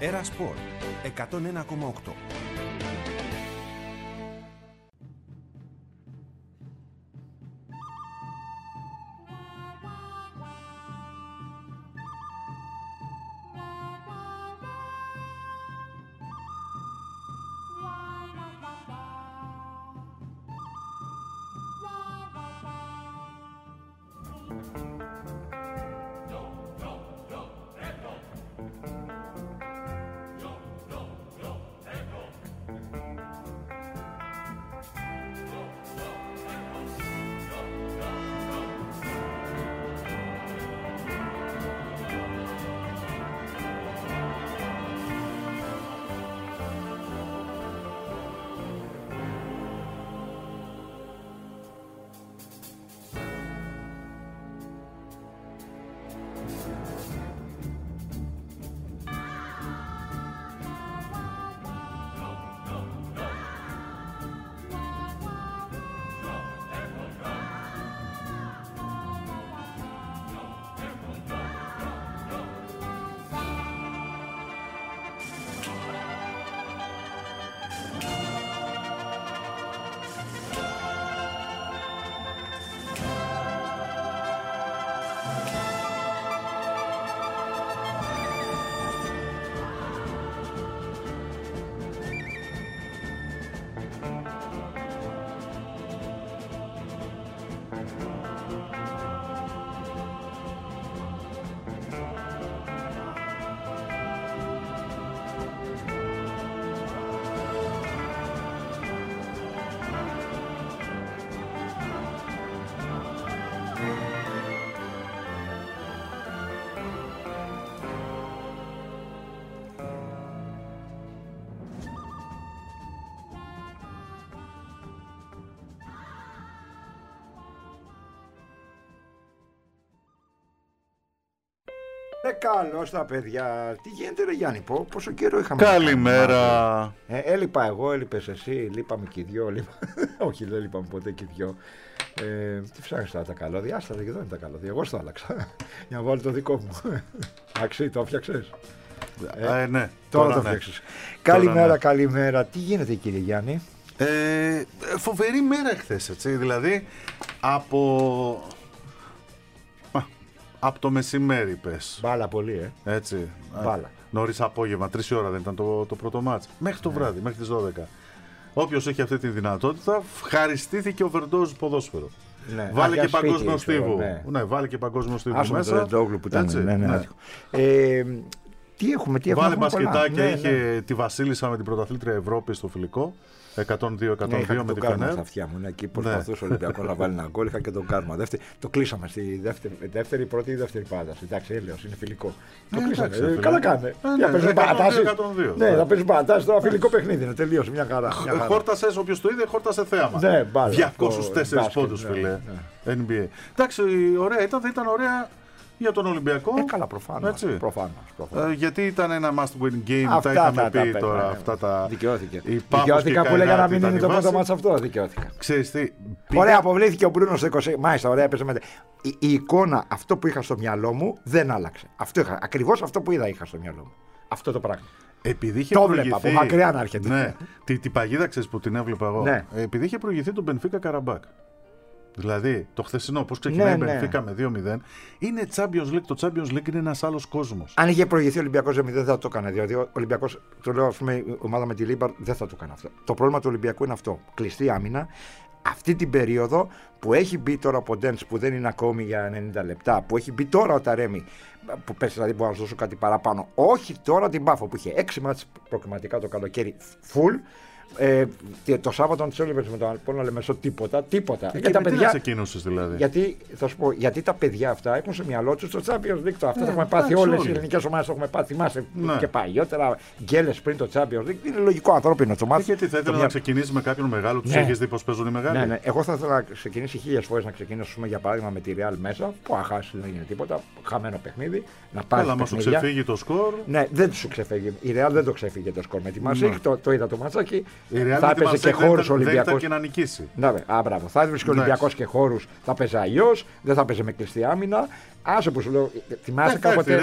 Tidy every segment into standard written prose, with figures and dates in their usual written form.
Έρα Σπορ 101,8. Καλώς τα παιδιά. Τι γίνεται ρε Γιάννη, πόσο καιρό είχαμε. Καλημέρα. Έλειπα εγώ, έλειπες εσύ, λείπαμε και οι δυο. Όχι, δεν λείπαμε ποτέ και οι δυο. Τι ψάχνεις τώρα τα καλώδια, άστα εδώ είναι τα καλώδια. Εγώ στο άλλαξα για να βάλω το δικό μου. Αξί, το έφτιαξες. Ναι, τώρα το έφτιαξες. Καλημέρα, ναι. Καλημέρα. Τι γίνεται κύριε Γιάννη? Φοβερή μέρα εχθές, έτσι, δηλαδή από το μεσημέρι πες. Μπάλα πολύ, έτσι. Μπάλα. Νωρίς απόγευμα, 3 ώρα δεν ήταν το πρώτο μάτς. Μέχρι το βράδυ, μέχρι τις 12. Όποιος έχει αυτή τη δυνατότητα, ευχαριστήθηκε overdose ποδόσφαιρο. Ναι. Βάλε και παγκόσμιο στίβο. Ναι, βάλε και παγκόσμιο στίβο μέσα. Άσχομαι το Ρεντόγλου που ήταν. Ναι. Τι έχουμε. Βάλε μπασκετάκια, είχε τη Βασίλισσα με την πρωταθλήτρια Ευρώπη στο φιλικό. 102-102 με την Φενέρ. Στα αυτιά μου, εκεί προσπαθούσε ο Ολυμπιακός να βάλει ένα γκολ. Είχα και τον κάρμα. Το κλείσαμε στη δεύτερη, πρώτη ή δεύτερη παράταση. Εντάξει, έλεος, είναι φιλικό. Το κλείσαμε. Καλά κάνε. Θα παίζει παρατάσει. Ναι, θα παίζει παρατάσει. Τώρα φιλικό παιχνίδι είναι. Τελείωσε μια χαρά. Χόρτασε, όποιο το είδε, χόρτασε θέαμα. 204 πόντους, φίλε. NBA. Εντάξει, ωραία ήταν, δεν ήταν ωραία. Για τον Ολυμπιακό. Καλά, προφανώς. Γιατί ήταν ένα must-win game, τα είχαμε πει τώρα. Αυτά τα... Δικαιώθηκα που λέγανε να μην είναι το πρώτο μάτς αυτό. Δικαιώθηκα. Ξέρεις τι. Ωραία, αποβλήθηκε ο Μπρούνος στο 20. Μάλιστα, ωραία, έπαιζε μετά. Η εικόνα, αυτό που είχα στο μυαλό μου δεν άλλαξε. Ακριβώς αυτό που είχα στο μυαλό μου. Αυτό το πράγμα. Επειδή είχε το βλέπα από μακριά να έρχεται. Ναι. Την παγίδα ξέρεις που την έβλεπα εγώ. Ναι. Επειδή είχε προηγηθεί τον Μπενφίκα Καραμπάκ. Δηλαδή, το χθεσινό, πώς ξεκινάει η Μπενφίκα με 2-0, είναι Champions League. Το Champions League είναι ένας άλλος κόσμος. Αν είχε προηγηθεί ο Ολυμπιακός 0, δεν θα το έκανε. Διότι ο Ολυμπιακός, το λέω, ας πούμε, η ομάδα με τη Λίμπαρ δεν θα το έκανε αυτό. Το πρόβλημα του Ολυμπιακού είναι αυτό. Κλειστή άμυνα. Αυτή την περίοδο που έχει μπει τώρα ο Ποντένς, που δεν είναι ακόμη για 90 λεπτά, που έχει μπει τώρα ο Ταρέμι, που πες δηλαδή μπορώ να σου δώσω κάτι παραπάνω. Όχι τώρα την Πάφο που είχε 6 μάτς προκριματικά το καλοκαίρι full. Το Σάββατο τη έβλεπε με τον Αλπόνο Λεμεσό τίποτα. Και τα παιδιά ξεκίνησες δηλαδή. Γιατί, θα σου πω, γιατί τα παιδιά αυτά έχουν στο μυαλό του το Champions League. Αυτό το έχουμε πάθει όλες οι ελληνικές ομάδες. Το έχουμε πάθει. Θυμάσαι και παλιότερα γκέλες πριν το Champions League. Είναι λογικό ανθρώπινο το μάτι. Γιατί θα ήθελα να ξεκινήσει με κάποιον μεγάλο, του έχει δει πώς παίζουν οι μεγάλοι. Ναι. Εγώ θα ήθελα να ξεκινήσει 1000 φορές να ξεκινήσω για παράδειγμα με τη Real μέσα που αχάσει δεν είναι τίποτα. Χαμένο παιχνίδι. Να πάρει. Αλλά μα σου ξεφύγει το σκορ. Ναι, δεν σου ξεφύγει. Η Real δεν το ξεφύγει το σκορ με τη Μασίκ. Το είδα το ματσάκι. θα έπαιζε και χώρους ο Ολυμπιακός. Και να νικήσει. Μπράβο. Θα έβρισκε ο Ολυμπιακός και χώρους, θα παίζει αλλιώς, δεν θα παίζει με κλειστή άμυνα. Άσε που σου λέω, θυμάσαι κάποτε.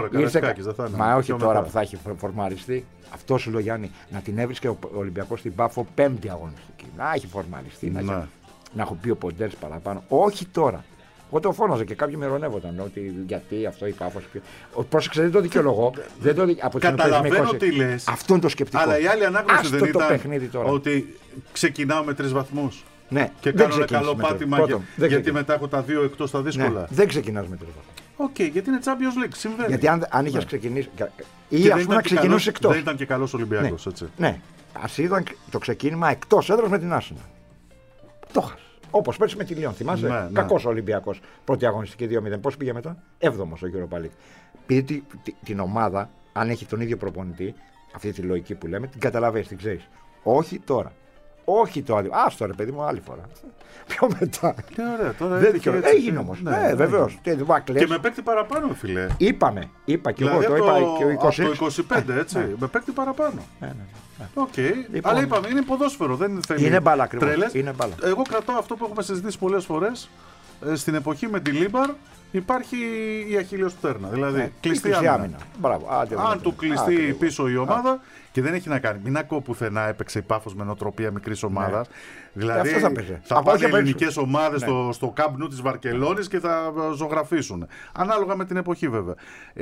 Μα όχι τώρα που θα έχει φορμαριστεί. Αυτό σου λέω, Γιάννη, να την έβρισκε ο Ολυμπιακός στην Πάφο 5η αγωνιστική. Να έχει φορμαριστεί, να έχω πει ο Ποντέρς παραπάνω. Όχι τώρα. Εγώ το φώναζα και κάποιοι με ειρωνεύονταν ότι γιατί αυτό η Πάφος. Πρόσεξε, δεν το δικαιολογώ. Καταλαβαίνω τι λες. Αυτό είναι το σκεπτικό. Αλλά η άλλη ανάγνωση δεν ήταν ότι ξεκινάω με 3 βαθμούς. Ναι, και κάνω ένα καλό πάτημα γιατί μετά έχω τα 2 εκτός τα δύσκολα. Ναι, δεν ξεκινάς με 3 βαθμούς. Οκ, γιατί είναι Champions League, συμβαίνει. Γιατί αν είχες ξεκινήσει. Ή ας πούμε να ξεκινούσε εκτός. Δεν ήταν και καλός Ολυμπιακός, έτσι. Ναι, ας ήταν το ξεκίνημα εκτός έδρας με την Άσινα. Το χάσε. Όπως πέρσι με τη Λιόν, θυμάσαι. Ναι. Κακός Ολυμπιακός. Πρώτη αγωνιστική 2-0. Πώς πήγε μετά? 7ος ο Europa League. Πήγε την ομάδα, αν έχει τον ίδιο προπονητή, αυτή τη λογική που λέμε, την καταλαβαίνεις, την ξέρεις. Όχι τώρα. Όχι το άλλο. Άστο ρε παιδί μου, άλλη φορά. Πιο μετά. Ωραία, τώρα έγινε όμως. Ναι, βεβαίως. Και με παίκτη παραπάνω, φιλέ. Είπα και εγώ. Το είπα και ο 20. Το 25, έτσι. Με παίκτη παραπάνω. Οκ. Αλλά είπαμε, είναι ποδόσφαιρο. Δεν θέλει. Είναι μπάλα ακριβώς. Εγώ κρατάω αυτό που έχουμε συζητήσει πολλές φορές. Στην εποχή με τη Λίμπαρ υπάρχει η αχίλλειος πτέρνα. Δηλαδή κλειστή άμυνα. Αν του κλειστεί πίσω η ομάδα. Και δεν έχει να κάνει. Μην ακούω πουθενά έπαιξε η Πάφος με νοοτροπία μικρής ομάδας. Δηλαδή θα πάνε ελληνικές ομάδες στο Camp Nou της Βαρκελόνης και θα ζωγραφίσουν. Ανάλογα με την εποχή βέβαια.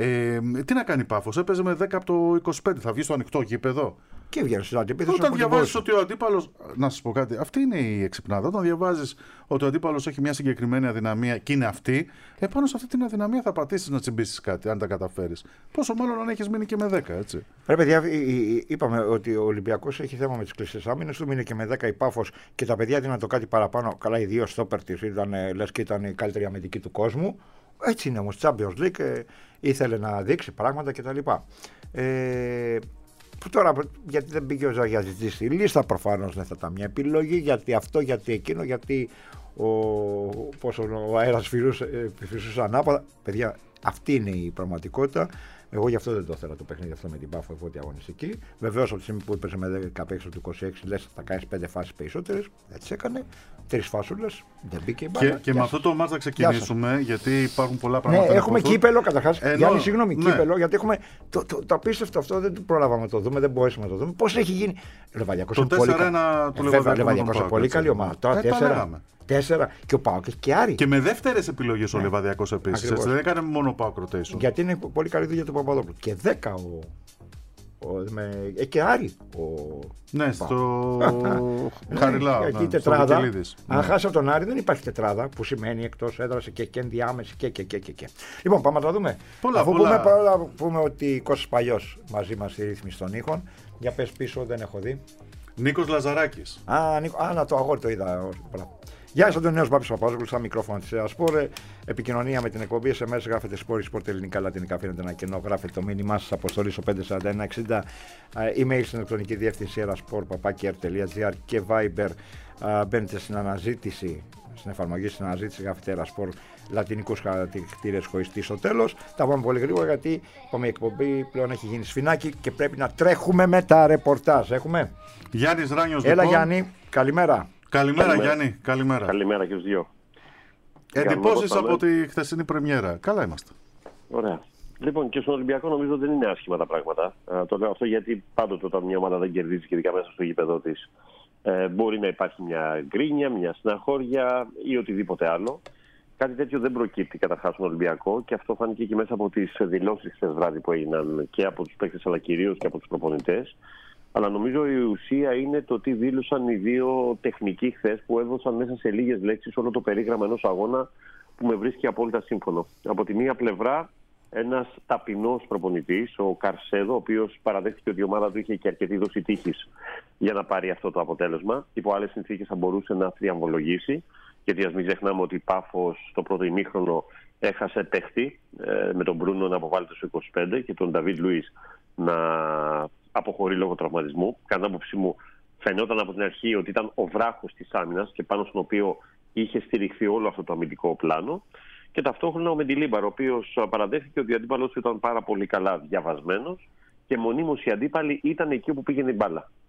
Τι να κάνει η Πάφος? Έπαιζε με 10 από το 25. Θα βγει στο ανοιχτό γήπεδο. Και βγαίνει στην αντίπαλο. Όταν διαβάζεις ότι ο αντίπαλος. Να σας πω κάτι. Αυτή είναι η εξυπνάδα. Όταν διαβάζεις ότι ο αντίπαλος έχει μια συγκεκριμένη αδυναμία και είναι αυτή, επάνω σε αυτή την αδυναμία θα πατήσεις να τσιμπήσεις κάτι, αν τα καταφέρεις. Πόσο μάλλον αν έχεις μείνει και με 10, έτσι. Ρε παιδιά, είπαμε ότι ο Ολυμπιακός έχει θέμα με τις κλειστές άμυνες του, μείνει και με 10 η Πάφος και τα παιδιά δίναν το κάτι παραπάνω. Καλά, οι 2 στόπερ της λες και ήταν η καλύτερη αμυντική του κόσμου. Έτσι είναι όμως. Champions League ήθελε να δείξει πράγματα κτλ. Που τώρα γιατί δεν πήγε ο Ζαγιαζητής στη λίστα, προφανώς δεν θα ήταν μια επιλογή, γιατί αυτό, γιατί εκείνο, γιατί ο αέρας φυσούσε ανάποδα. Παιδιά, αυτή είναι η πραγματικότητα. Εγώ γι' αυτό δεν το ήθελα το παιχνίδι αυτό με την Πάφο, πρώτη αγωνιστική. Βεβαίως από τη στιγμή που έπαιζε με 15 του 26, λες θα κάνεις 5 φάσεις περισσότερες. Δεν τις έκανε. 3 φάσουλες. Δεν μπήκε η μπάλα. Και με αυτό το μάτς θα ξεκινήσουμε, γιατί υπάρχουν πολλά πράγματα. Ναι, έχουμε κύπελο καταρχάς. Γιάννη, συγγνώμη, κύπελο, γιατί έχουμε. Το απίστευτο αυτό δεν το προλάβαμε να το δούμε, δεν μπορέσαμε να το δούμε. Πώς έχει γίνει. Λεβαδιακός το 4-1 του Λεβαδιακός είναι πολύ καλή ομάδα. Τώρα 4 και ο ΠΑΟΚ και Άρη. Και με δεύτερες επιλογές ο Λεβαδιακός επίσης. Δεν έκανε μόνο ΠΑΟΚ rotation. Γιατί είναι πολύ καλή δουλειά του Παπαδόπουλου. Και 10 και Άρη. Ναι, στο Χαριλάου. Εκεί τετράδα. Αν χάσει από τον Άρη δεν υπάρχει τετράδα που σημαίνει εκτός έδρας και ενδιάμεση και. Λοιπόν, πάμε να τα δούμε. Αφού πούμε ότι Κώστας Παλιός μαζί μας στη ρύθμιση των ήχων. Για πες πίσω, δεν έχω δει. Νίκος Λαζαράκης. Να το αγόρι το είδα. Γεια σας, τον νέο Μπάμπης Παπάζογλου, στα μικρόφωνα της Sport. Επικοινωνία με την εκπομπή. SMS γράφετε Sport ελληνικά, λατινικά. Φαίνεται ένα κενό. Γράφετε το μήνυμά σας αποστολή στο 54160. Email στην ηλεκτρονική διεύθυνση sport@r.gr και Viber. Μπαίνετε στην αναζήτηση, στην εφαρμογή στην αναζήτηση. Γράφετε Sport λατινικούς χαρακτήρες χωριστή στο τέλος. Τα πάμε πολύ γρήγορα γιατί η εκπομπή πλέον έχει γίνει σφινάκι και πρέπει να τρέχουμε με τα ρεπορτάζ. Έχουμε. Γιάννης Ράνιος. Έλα, λοιπόν. Γιάννη, καλημέρα. Καλημέρα Γιάννη, καλημέρα. Καλημέρα και στους δύο. Εντυπώσεις από τη χθεσινή πρεμιέρα. Καλά είμαστε. Ωραία. Λοιπόν, και στον Ολυμπιακό νομίζω δεν είναι άσχημα τα πράγματα. Το λέω αυτό γιατί πάντοτε όταν μια ομάδα δεν κερδίζει και ειδικά μέσα στο γήπεδο της, μπορεί να υπάρχει μια γκρίνια, μια στεναχώρια ή οτιδήποτε άλλο. Κάτι τέτοιο δεν προκύπτει καταρχάς στον Ολυμπιακό και αυτό φάνηκε και μέσα από τις δηλώσεις χθες βράδυ που έγιναν και από τους παίκτες αλλά κυρίως και από τους προπονητές. Αλλά νομίζω η ουσία είναι το τι δήλωσαν οι δύο τεχνικοί χθες που έδωσαν μέσα σε λίγες λέξεις όλο το περίγραμμα ενός αγώνα που με βρίσκει απόλυτα σύμφωνο. Από τη μία πλευρά, ένας ταπεινός προπονητής, ο Καρσέδο, ο οποίος παραδέχτηκε ότι η ομάδα του είχε και αρκετή δόση τύχης για να πάρει αυτό το αποτέλεσμα. Υπό άλλες συνθήκες θα μπορούσε να θριαμβολογήσει, γιατί ας μην ξεχνάμε ότι η Πάφος στο πρώτο ημίχρονο έχασε παίχτη με τον Μπρούνο να αποβάλλεται στο 25 και τον Νταβίτ Λουίς να αποχωρεί λόγω τραυματισμού. Κατά την άποψή μου, φαινόταν από την αρχή ότι ήταν ο βράχος της άμυνας και πάνω στον οποίο είχε στηριχθεί όλο αυτό το αμυντικό πλάνο. Και ταυτόχρονα ο Μεντιλίμπαρ, ο οποίος παραδέχθηκε ότι ο αντίπαλος του ήταν πάρα πολύ καλά διαβασμένος και μονίμως οι αντίπαλοι ήταν εκεί όπου πήγαινε η μπάλα.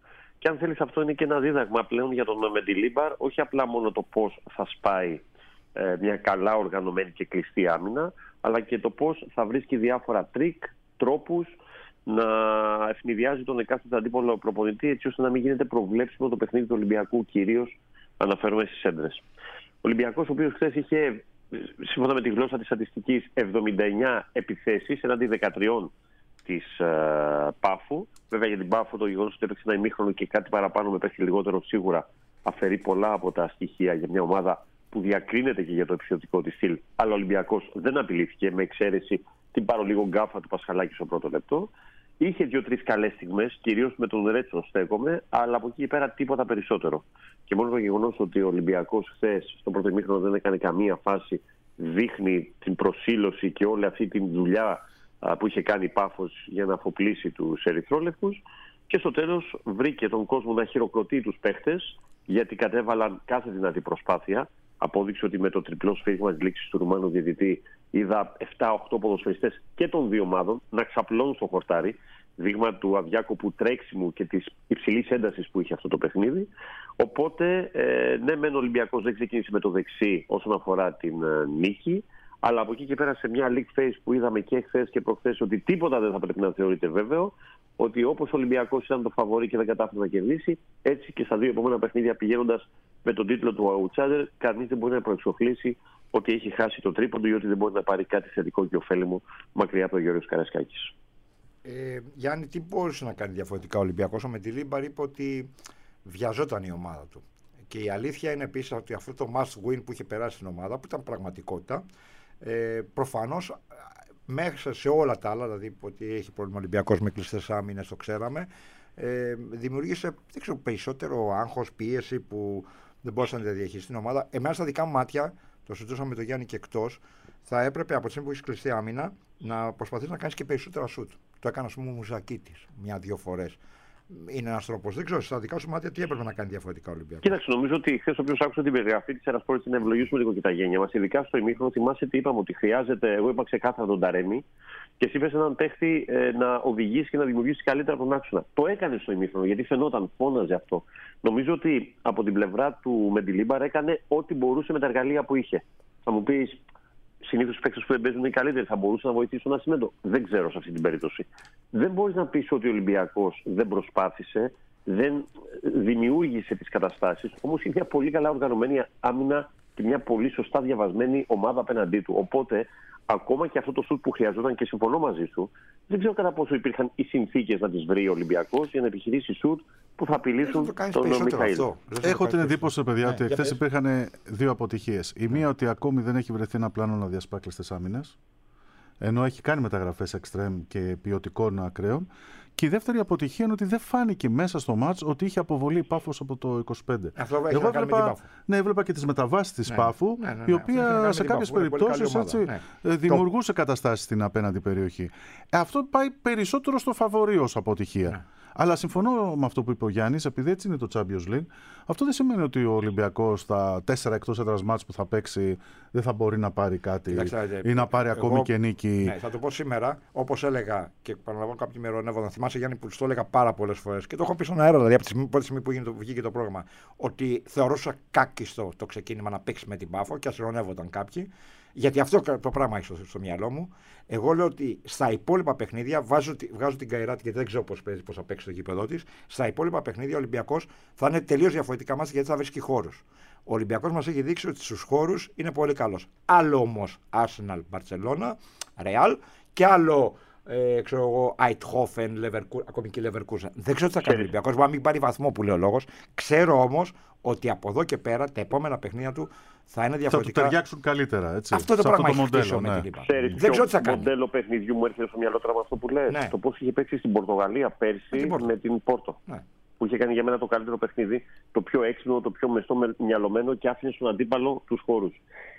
Και αν θέλεις, αυτό είναι και ένα δίδαγμα πλέον για τον Μεντιλίμπαρ, όχι απλά μόνο το πώς θα σπάει μια καλά οργανωμένη και κλειστή άμυνα, αλλά και το πώς θα βρίσκει διάφορα τρίκ, τρόπους να ευνηδιάζει τον εκάστοτε αντίπολο προπονητή, έτσι ώστε να μην γίνεται προβλέψιμο το παιχνίδι του Ολυμπιακού, κυρίως αναφέρομαι στις έντρες. Ο Ολυμπιακός, ο οποίος χθες είχε, σύμφωνα με τη γλώσσα της στατιστικής, 79 επιθέσεις εναντί 13 της Πάφου. Βέβαια για την Πάφου το γεγονός ότι έπαιξε ένα ημίχρονο και κάτι παραπάνω με παίχτη λιγότερο σίγουρα αφαιρεί πολλά από τα στοιχεία για μια ομάδα που διακρίνεται και για το επιθετικό της στυλ. Αλλά ο Ολυμπιακός δεν απειλήθηκε, με εξαίρεση την παρολίγο γκάφα του Πασχαλάκη στο πρώτο λεπτό. Είχε 2-3 καλές στιγμές, κυρίως με τον Ρέτσο στέκομαι, αλλά από εκεί πέρα τίποτα περισσότερο. Και μόνο το γεγονός ότι ο Ολυμπιακός χθες στο πρώτο ημίχρονο δεν έκανε καμία φάση δείχνει την προσήλωση και όλη αυτή τη δουλειά που είχε κάνει η Πάφος για να αφοπλίσει τους ερυθρόλευκους. Και στο τέλος βρήκε τον κόσμο να χειροκροτεί τους παίχτες, γιατί κατέβαλαν κάθε δυνατή προσπάθεια. Απόδειξε ότι με το τριπλό σφύριγμα της λήξης του Ρουμάνου διαιτητή είδα 7-8 ποδοσφαιριστές και των δύο ομάδων να ξαπλώνουν στο χορτάρι. Δείγμα του αδιάκοπου τρέξιμου και της υψηλής έντασης που είχε αυτό το παιχνίδι. Οπότε, ναι, μεν ο Ολυμπιακός δεν ξεκίνησε με το δεξί όσον αφορά την νίκη, αλλά από εκεί και πέρα σε μια league phase που είδαμε και χθες και προχθές ότι τίποτα δεν θα πρέπει να θεωρείται βέβαιο, ότι όπως ο Ολυμπιακός ήταν το φαβορί και δεν κατάφερε να κερδίσει, έτσι και στα δύο επόμενα παιχνίδια πηγαίνοντας με τον τίτλο του outsider, κανείς δεν μπορεί να προεξοφλήσει ότι έχει χάσει το τρίποντο ή ότι δεν μπορεί να πάρει κάτι θετικό και ωφέλιμο μακριά από τον Γιώργο Καρασκάκης. Γιάννη, τι μπορούσε να κάνει διαφορετικά ο Ολυμπιακός? Ο Μεντιλίμπαρ είπε ότι βιαζόταν η ομάδα του. Και η αλήθεια είναι επίσης ότι αυτό το must win που είχε περάσει στην ομάδα, που ήταν πραγματικότητα, προφανώς μέσα σε όλα τα άλλα, δηλαδή ότι έχει πρόβλημα ο Ολυμπιακός με κλειστές άμυνες, το ξέραμε, δημιουργήσε περισσότερο άγχος, πίεση που δεν μπορούσε να διαχειριστεί την ομάδα. Εμένα στα δικά μου μάτια, το συζητούσαμε με τον Γιάννη και εκτός, θα έπρεπε από τη στιγμή που έχει κλειστή άμυνα να προσπαθήσει να κάνει και περισσότερα σουτ. Το έκανε, ας πούμε, ο Μουζακίτης 1-2 φορές. Είναι ένας τρόπος. Δεν ξέρω, στα δικά σου μάτια τι έπρεπε να κάνει διαφορετικά ο Ολυμπιακός? Κοίταξε, νομίζω ότι χθες όποιος άκουσε την περιγραφή της Ερασπόρτης να ευλογήσουμε λίγο και τα γένια μας. Ειδικά στο ημίχρονο, θυμάσαι τι είπαμε, ότι χρειάζεται. Εγώ είπα ξεκάθαρα τον Ταρέμι και εσύ είπες έναν παίχτη να οδηγήσει και να δημιουργήσει καλύτερα τον άξονα. Το έκανε στο ημίχρονο γιατί φαινόταν, φώναζε αυτό. Νομίζω ότι από την πλευρά του Μεντιλίμπαρ έκανε ό,τι μπορούσε με τα εργαλεία που είχε. Θα μου πεις, συνήθως οι παίκτες που δεν παίζουν οι καλύτεροι θα μπορούσαν να βοηθήσουν ένα σημείο. Δεν ξέρω σε αυτή την περίπτωση. Δεν μπορείς να πεις ότι ο Ολυμπιακός δεν προσπάθησε, δεν δημιούργησε τις καταστάσεις. Όμως είναι μια πολύ καλά οργανωμένη άμυνα και μια πολύ σωστά διαβασμένη ομάδα απέναντί του. Οπότε, ακόμα και αυτό το σουτ που χρειαζόταν, και συμφωνώ μαζί σου, δεν ξέρω κατά πόσο υπήρχαν οι συνθήκες να τις βρει ο Ολυμπιακός για να επιχειρήσει σουτ που θα απειλήσουν τον Μιχαήλ. Έχω την εντύπωση, παιδιά, ότι χθες υπήρχαν δύο αποτυχίες. Η μία ότι ακόμη δεν έχει βρεθεί ένα πλάνο να διασπά κλειστές άμυνες, ενώ έχει κάνει μεταγραφές εξτρέμ και ποιοτικών ακραίων. Και η δεύτερη αποτυχία είναι ότι δεν φάνηκε μέσα στο μάτς ότι είχε αποβολή η Πάφος από το 25. Εγώ έβλεπα και τις μεταβάσεις της Πάφου, η οποία σε κάποιες περιπτώσεις δημιουργούσε καταστάσεις στην απέναντι περιοχή. Αυτό πάει περισσότερο στο φαβορί ως αποτυχία. Αλλά συμφωνώ με αυτό που είπε ο Γιάννης, επειδή έτσι είναι το Champions League. Αυτό δεν σημαίνει ότι ο Ολυμπιακός στα 4 εκτός έδρας μάτς που θα παίξει δεν θα μπορεί να πάρει κάτι ή να πάρει ακόμη και νίκη. Ναι, θα το πω σήμερα, όπως έλεγα και παραλαμβάνω κάποιοι με ειρωνεύονταν. Θυμάσαι, Γιάννη, που το έλεγα πάρα πολλές φορές και το έχω πει στον αέρα, δηλαδή από τη πρώτη στιγμή που βγήκε το πρόγραμμα, ότι θεωρούσα κάκιστο το ξεκίνημα να παίξει με την Πάφο και ας ειρωνεύονταν κάποιοι. Γιατί αυτό το πράγμα έχει στο μυαλό μου. Εγώ λέω ότι στα υπόλοιπα παιχνίδια βγάζω την Καϊράτη γιατί δεν ξέρω πώς θα παίξει το γήπεδο της. Στα υπόλοιπα παιχνίδια ο Ολυμπιακός θα είναι τελείως διαφορετικά μας γιατί θα βρίσκει χώρους. Ο Ολυμπιακός μας έχει δείξει ότι στους χώρους είναι πολύ καλός. Άλλο όμως Arsenal, Barcelona, Real και άλλο ξέρω εγώ, Eindhoven, ακόμη και Leverkusen. Δεν ξέρω τι θα κάνει ο Ολυμπιακός. Μπορεί να μην πάρει βαθμό που λέει ο λόγος. Ξέρω όμως ότι από εδώ και πέρα τα επόμενα παιχνίδια του θα είναι διαφορετικά. Θα του ταιριάξουν καλύτερα. Έτσι, αυτό το πράγμα έχει μοντέλο. Με την δεν ξέρω τι θα κάνει. Το μοντέλο παιχνιδιού μου έρχεται στο μυαλό τώρα με αυτό που λες. Ναι. Το πώς είχε παίξει στην Πορτογαλία πέρσι με την Πόρτο. Ναι. Που είχε κάνει για μένα το καλύτερο παιχνίδι, το πιο έξυπνο, το πιο μεστό μυαλωμένο και άφηνε στον αντίπαλο τους χώρους.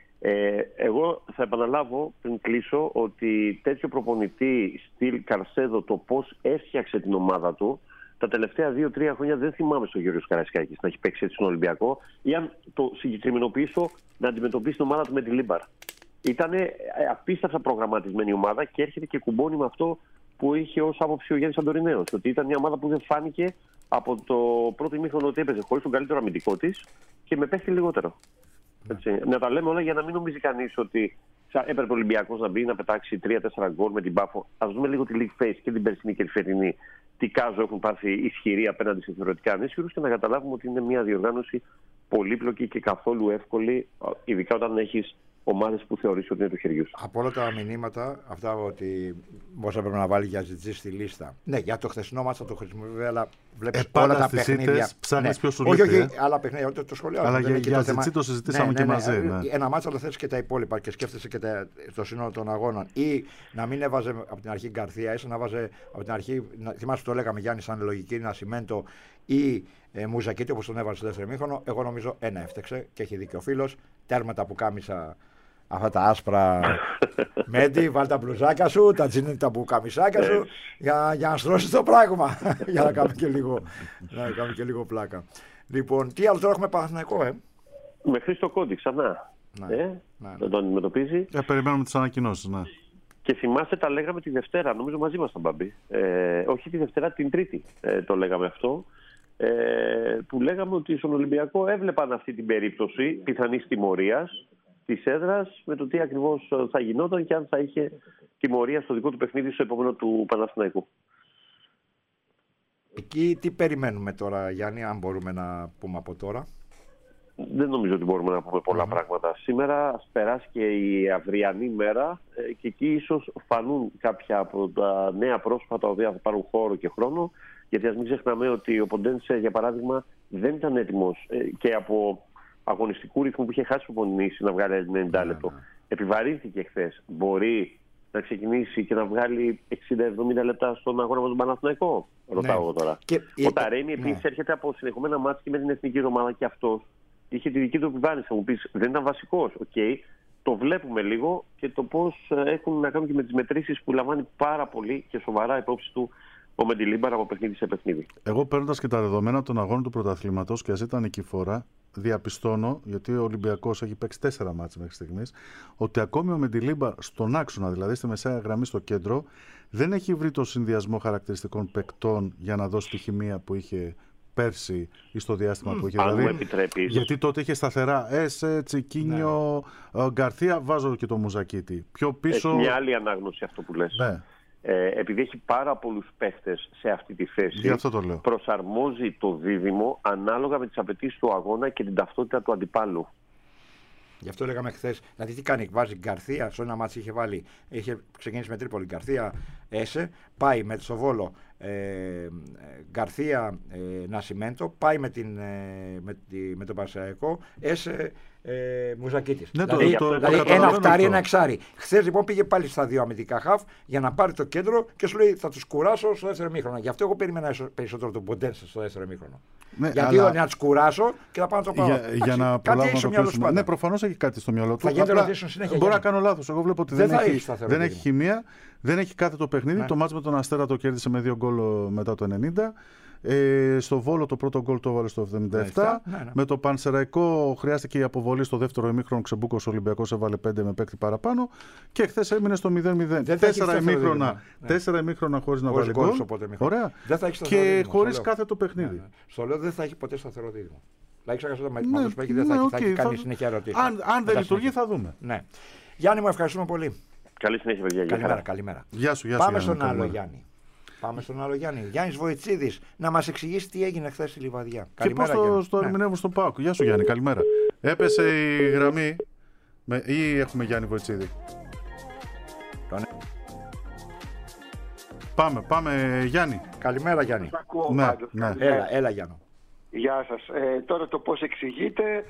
Εγώ θα επαναλάβω πριν κλείσω ότι τέτοιο προπονητή στυλ Καρσέδο, το πώς έφτιαξε την ομάδα του τα τελευταία 2-3 χρόνια, δεν θυμάμαι στον Γιώργο Καρασκάκη να έχει παίξει έτσι στον Ολυμπιακό, ή αν το συγκεκριμενοποιήσω, να αντιμετωπίσει την ομάδα του με τη Λίμπαρ. Ήταν απίστευτα προγραμματισμένη ομάδα και έρχεται και κουμπώνει με αυτό που είχε ως άποψη ο Γιάννης Αντορινέος. Ότι ήταν μια ομάδα που δεν φάνηκε από το πρώτο ημίχρονο ότι έπαιζε χωρίς τον καλύτερο αμυντικό της και με παίχτη λιγότερο. Έτσι. Να τα λέμε όλα για να μην νομίζει κανείς ότι έπρεπε ο Ολυμπιακός να μπει να πετάξει 3-4 γκολ με την Πάφο. Ας δούμε λίγο τη League Face και την περσινή και τη φετινή. Τι κάζο έχουν πάθει ισχυροί απέναντι σε θεωρητικά ανίσχυρους και να καταλάβουμε ότι είναι μια διοργάνωση πολύπλοκη και καθόλου εύκολη, ειδικά όταν έχεις ομάδες που θεωρείς ότι είναι του χεριού σου. Από όλα τα μηνύματα, αυτά ότι πώς έπρεπε να βάλει για Ζιτζή στη λίστα. Ναι, για το χθεσινό μάτς θα το χρησιμοποιεί, αλλά βλέπεις όλα τα παιχνίδια. Ψάχνεις ποιο σου λείπει. Όχι, άλλα παιχνίδια, ούτε το σχολείο. Αλλά για Ζιτζή το συζητήσαμε και μαζί. Ένα μάτς, αλλά θες και τα υπόλοιπα και σκέφτεσαι και το σύνολο των αγώνων. Ή να μην έβαζε από την αρχή Γκαρθία, ή να βάζε από την αρχή. Θυμάσαι που το λέγαμε Γιάννη, σαν λογική, Νασιμέντο ή Μουζακίτη, όπως τον έβαζε στο δεύτερο ημίχρονο. Εγώ νομίζω ένα έφτεξε και έχει δίκιο ο φίλος. Τέρματα που κάμισα. Αυτά τα άσπρα Μέντι, βάλει τα μπλουζάκια σου, τα τζίνι τα μπουκαμισάκια σου για να στρώσεις το πράγμα. Για να κάνουμε και λίγο πλάκα. Λοιπόν, τι άλλο τώρα έχουμε Παναθηναϊκό, Με Χρήστο Κόντι ξανά. Να τον αντιμετωπίζει. Περιμένουμε τις ανακοινώσεις, ναι. Και θυμάστε, τα λέγαμε τη Δευτέρα, νομίζω μαζί μας, Μπάμπη. Όχι τη Δευτέρα, την Τρίτη το λέγαμε αυτό. Που λέγαμε ότι στον Ολυμπιακό έβλεπαν αυτή την περίπτωση πιθανής τιμωρίας της έδρας με το τι ακριβώς θα γινόταν και αν θα είχε τιμωρία στο δικό του παιχνίδι στο επόμενο του Παναθηναϊκού. Εκεί τι περιμένουμε τώρα, Γιάννη, αν μπορούμε να πούμε από τώρα? Δεν νομίζω ότι μπορούμε να πούμε πολλά πράγματα. Σήμερα ας περάσει και η αυριανή μέρα και εκεί ίσως φανούν κάποια από τα νέα πρόσωπα τα οποία θα πάρουν χώρο και χρόνο. Γιατί ας μην ξεχνάμε ότι ο Ποντένσε, για παράδειγμα, δεν ήταν έτοιμος και από αγωνιστικού ρυθμού που είχε χάσει ο Πονινής να βγάλει 90 λεπτό. Επιβαρύνθηκε χθες. Μπορεί να ξεκινήσει και να βγάλει 60-70 λεπτά στον αγώνα με τον Παναθηναϊκό? Ρωτάω εγώ τώρα. Ο Ταρέμι επίσης έρχεται από συνεχόμενα μάτς και με την εθνική ομάδα και αυτός είχε τη δική του επιβάρυνση. Θα μου πεις, δεν ήταν βασικός. Το βλέπουμε λίγο και το πώς έχουν να κάνουν και με τις μετρήσεις που λαμβάνει πάρα πολύ και σοβαρά υπόψη του ο Μεντιλίμπαρ από παιχνίδι σε παιχνίδι. Εγώ παίρνοντας και τα δεδομένα των αγώνων του πρωταθλήματος και ας ήταν νικηφόρα, διαπιστώνω, γιατί ο Ολυμπιακός έχει παίξει 4 μάτς μέχρι στιγμής, ότι ακόμη ο Μεντιλίμπαρ στον άξονα, δηλαδή στη μεσαία γραμμή στο κέντρο, δεν έχει βρει το συνδυασμό χαρακτηριστικών παικτών για να δώσει τη χημεία που είχε πέρσι ή στο διάστημα που είχε. Αν μου επιτρέπεις. Γιατί τότε είχε σταθερά Έσε, Τσικίνιο, Γκαρθία, βάζω και το Μουζακίτη. Πιο πίσω. Έχει μια άλλη ανάγνωση αυτό που λες. Ναι. Επειδή έχει πάρα πολλούς παίχτες σε αυτή τη θέση, γι' αυτό το λέω. Προσαρμόζει το δίδυμο ανάλογα με τις απαιτήσεις του αγώνα και την ταυτότητα του αντιπάλου. Γι' αυτό λέγαμε χθες. Δηλαδή τι κάνει, βάζει Γκαρθία, σε ένα μάτσι είχε βάλει, είχε ξεκινήσει με Τρίπολη, Γκαρθία, Έσε, πάει με το Βόλο, Γκαρθία, Νασιμέντο, πάει με τον Πανσεραϊκό, Έσε, Μουζακίτης. Ναι, δηλαδή ένα οχτάρι, ένα εξάρι. Χθες λοιπόν πήγε πάλι στα 2 αμυντικά χαφ για να πάρει το κέντρο και σου λέει θα τους κουράσω στο δεύτερο ημίχρονο. Γι' αυτό εγώ περίμενα περισσότερο τον Ποντένσε στο δεύτερο ημίχρονο. Ναι, γιατί αλλά... να τους κουράσω και θα πάω να το πάω. Για να προλάβουμε. Ναι, προφανώς έχει κάτι στο μυαλό του. Μπορεί να κάνω λάθος. Εγώ βλέπω ότι δεν έχει χημεία, δεν έχει κάθε το παιχνίδι. Ναι. Το μάτς με τον Αστέρα το κέρδισε με 2 γκολ μετά το 90. Στο Βόλο το πρώτο γκολ το έβαλε στο 77. Ναι. Με το Πανσεραϊκό χρειάστηκε η αποβολή στο δεύτερο ημίχρονο. Ξεμπούκος ο Ολυμπιακός έβαλε 5 με παίκτη παραπάνω. Και χθες έμεινε στο 0-0. 4 ημίχρονα χωρίς να βάλει γκολ. Ωραία. Και χωρίς κάθε το παιχνίδι. Στο λέω δεν θα έχει ποτέ σταθερό δίδυμο. Δηλαδή ξέχασα με αυτούς που έχει, δεν θα έχει κάνει συνέχεια ερωτήσεις. Αν δεν λειτουργεί θα δούμε. Γιάννη, μου ευχαριστούμε πολύ. Καλή συνέχεια, παιδιά. Καλημέρα. Γεια σου, Πάμε στον άλλο Γιάννη. Γιάννης Βοητσίδης, να μας εξηγήσει τι έγινε χθες στη Λιβαδιά. Και πώς το ερμηνεύουν στον ΠΑΟΚ. Γεια σου, Γιάννη, καλημέρα. Έπεσε η γραμμή ή έχουμε Γιάννη Βοητσίδη? Πάμε Γιάννη. Καλημέρα Γιάννη. Ναι. Έλα Γιάννη. Γεια σας. Τώρα το πώς εξηγείται,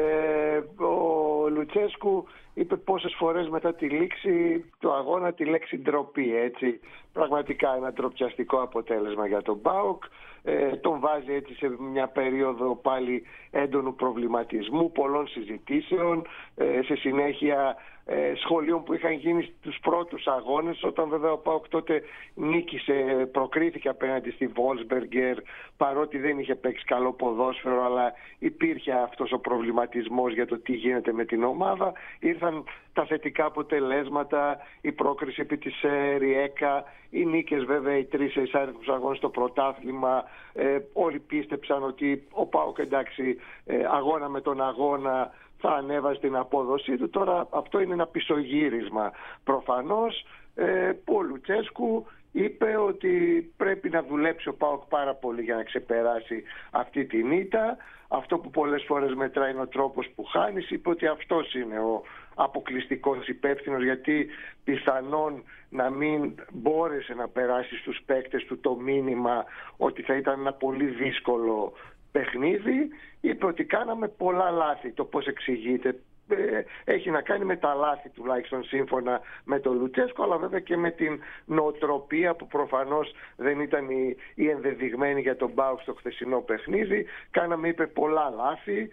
ο Λουτσέσκου είπε πόσες φορές μετά τη λήξη του αγώνα τη λέξη ντροπή, έτσι. Πραγματικά ένα ντροπιαστικό αποτέλεσμα για τον ΠΑΟΚ. Τον βάζει έτσι σε μια περίοδο πάλι έντονου προβληματισμού, πολλών συζητήσεων. Σε συνέχεια σχολείων που είχαν γίνει στους πρώτους αγώνες, όταν βέβαια ο ΠΑΟΚ τότε νίκησε, προκρίθηκε απέναντι στη Wolfsberger, παρότι δεν είχε παίξει καλό ποδόσφαιρο, αλλά υπήρχε αυτός ο προβληματισμός για το τι γίνεται με την ομάδα. Ήρθαν τα θετικά αποτελέσματα, η πρόκριση επί της Ριέκα, οι νίκες βέβαια, οι 3 εισάριθμους αγώνες στο πρωτάθλημα. Όλοι πίστεψαν ότι ο ΠΑΟΚ, εντάξει, αγώνα με τον αγώνα θα ανέβαζε την απόδοσή του. Τώρα αυτό είναι ένα πισωγύρισμα προφανώς, που ο Λουτσέσκου είπε ότι πρέπει να δουλέψει ο ΠΑΟΚ πάρα πολύ για να ξεπεράσει αυτή την ήττα. Αυτό που πολλές φορές μετράει είναι ο τρόπος που χάνεις. Είπε ότι αυτός είναι ο αποκλειστικός υπεύθυνος, γιατί πιθανόν να μην μπόρεσε να περάσει στους παίκτες του το μήνυμα ότι θα ήταν ένα πολύ δύσκολο παιχνίδι. Είπε ότι κάναμε πολλά λάθη. Το πώς εξηγείται έχει να κάνει με τα λάθη, τουλάχιστον σύμφωνα με τον Λουτσέσκο, αλλά βέβαια και με την νοοτροπία που προφανώς δεν ήταν η ενδεδειγμένη για τον ΠΑΟΚ στο χθεσινό παιχνίδι. Κάναμε, είπε, πολλά λάθη.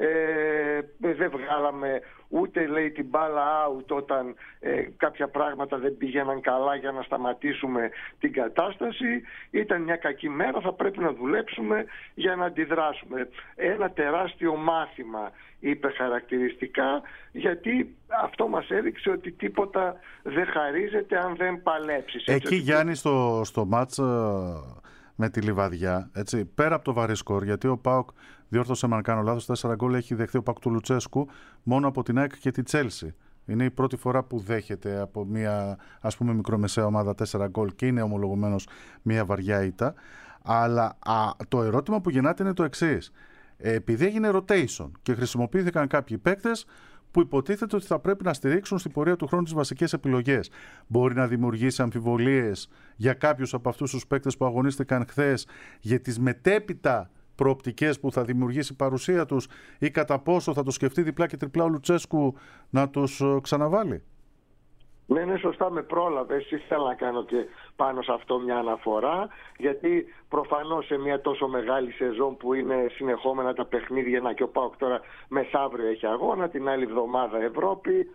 Δεν βγάλαμε ούτε, λέει, την μπάλα out όταν κάποια πράγματα δεν πήγαιναν καλά για να σταματήσουμε την κατάσταση. Ήταν μια κακή μέρα, θα πρέπει να δουλέψουμε για να αντιδράσουμε. Ένα τεράστιο μάθημα, είπε χαρακτηριστικά, γιατί αυτό μας έδειξε ότι τίποτα δεν χαρίζεται αν δεν παλέψεις. Εκεί, Γιάννη, στο μάτς με τη Λιβαδιά, έτσι, πέρα από το βαρύ σκορ, γιατί ο ΠΑΟΚ, διόρθωσε με αν κάνω λάθος, 4 γκολ έχει δεχθεί ο ΠΑΟΚ του Λουτσέσκου μόνο από την ΑΕΚ και τη Τσέλσι. Είναι η πρώτη φορά που δέχεται από μια, ας πούμε, μικρομεσαία ομάδα 4 γκολ και είναι ομολογουμένως μια βαριά ήττα. Αλλά το ερώτημα που γεννάται είναι το εξής. Επειδή έγινε rotation και χρησιμοποιήθηκαν κάποιοι παίκτες που υποτίθεται ότι θα πρέπει να στηρίξουν στην πορεία του χρόνου τις βασικές επιλογές, μπορεί να δημιουργήσει αμφιβολίες για κάποιους από αυτούς τους παίκτες που αγωνίστηκαν χθες για τις μετέπειτα προοπτικές που θα δημιουργήσει η παρουσία τους, ή κατά πόσο θα το σκεφτεί διπλά και τριπλά ο Λουτσέσκου να τους ξαναβάλει? Ναι, σωστά, με πρόλαβες. Ήθελα να κάνω και πάνω σε αυτό μια αναφορά, γιατί προφανώς σε μια τόσο μεγάλη σεζόν που είναι συνεχόμενα τα παιχνίδια, να και ο ΠΑΟΚ τώρα μεθαύριο έχει αγώνα, την άλλη εβδομάδα Ευρώπη,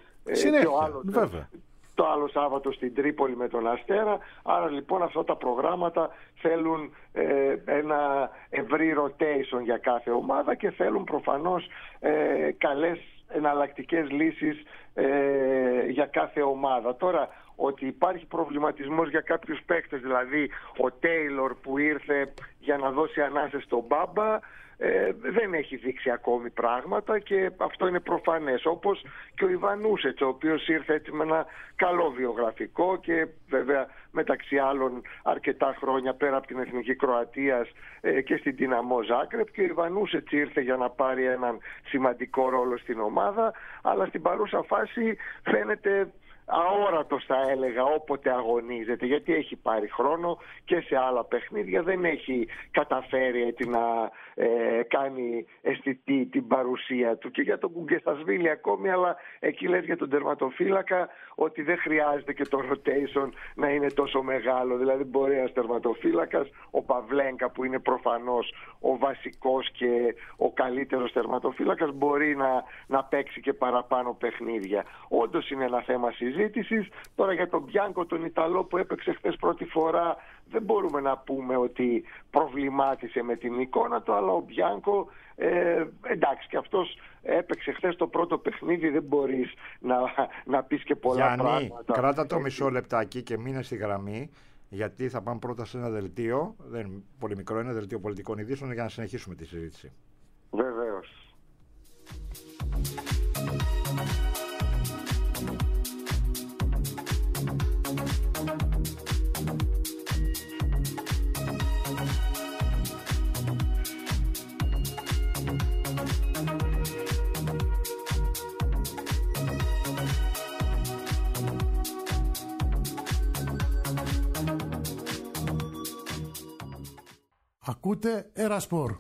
το άλλο Σάββατο στην Τρίπολη με τον Αστέρα. Άρα λοιπόν αυτά τα προγράμματα θέλουν ένα ευρύ rotation για κάθε ομάδα και θέλουν προφανώς καλές εναλλακτικές λύσεις για κάθε ομάδα. Τώρα, ότι υπάρχει προβληματισμός για κάποιους παίκτες, δηλαδή ο Τέιλορ που ήρθε για να δώσει ανάσες στον Μπάμπα, δεν έχει δείξει ακόμη πράγματα και αυτό είναι προφανές. Όπως και ο Ιβανούσετς, ο οποίος ήρθε έτσι με ένα καλό βιογραφικό και βέβαια μεταξύ άλλων αρκετά χρόνια πέρα από την Εθνική Κροατίας και στην Δυναμό Ζάγκρεπ, και ο Ιβανούσετς ήρθε για να πάρει έναν σημαντικό ρόλο στην ομάδα, αλλά στην παρούσα φάση φαίνεται αόρατος, θα έλεγα, όποτε αγωνίζεται, γιατί έχει πάρει χρόνο και σε άλλα παιχνίδια δεν έχει καταφέρει έτσι να κάνει αισθητή την παρουσία του. Και για τον Κουγκεστασβίλη ακόμη, αλλά εκεί λες για τον τερματοφύλακα ότι δεν χρειάζεται και το rotation να είναι τόσο μεγάλο. Δηλαδή μπορεί ένας τερματοφύλακας, ο Παυλένκα που είναι προφανώς ο βασικός και ο καλύτερος τερματοφύλακας, μπορεί να παίξει και παραπάνω παιχνίδια. Όντως είναι ένα θέμα συζήτησης. Τώρα για τον Μπιάνκο, τον Ιταλό που έπαιξε χθες πρώτη φορά, δεν μπορούμε να πούμε ότι προβλημάτισε με την εικόνα του, αλλά ο Μπιάνκο εντάξει, και αυτός έπαιξε χθες το πρώτο παιχνίδι, δεν μπορείς να πεις και πολλά Γιάννη, πράγματα. Κράτα το μισό λεπτάκι και μείνε στη γραμμή, γιατί θα πάμε πρώτα σε ένα δελτίο, δεν είναι πολύ μικρό, είναι δελτίο πολιτικών ειδήσεων, για να συνεχίσουμε τη συζήτηση. Βεβαίως. Ακούτε Ερασπορ.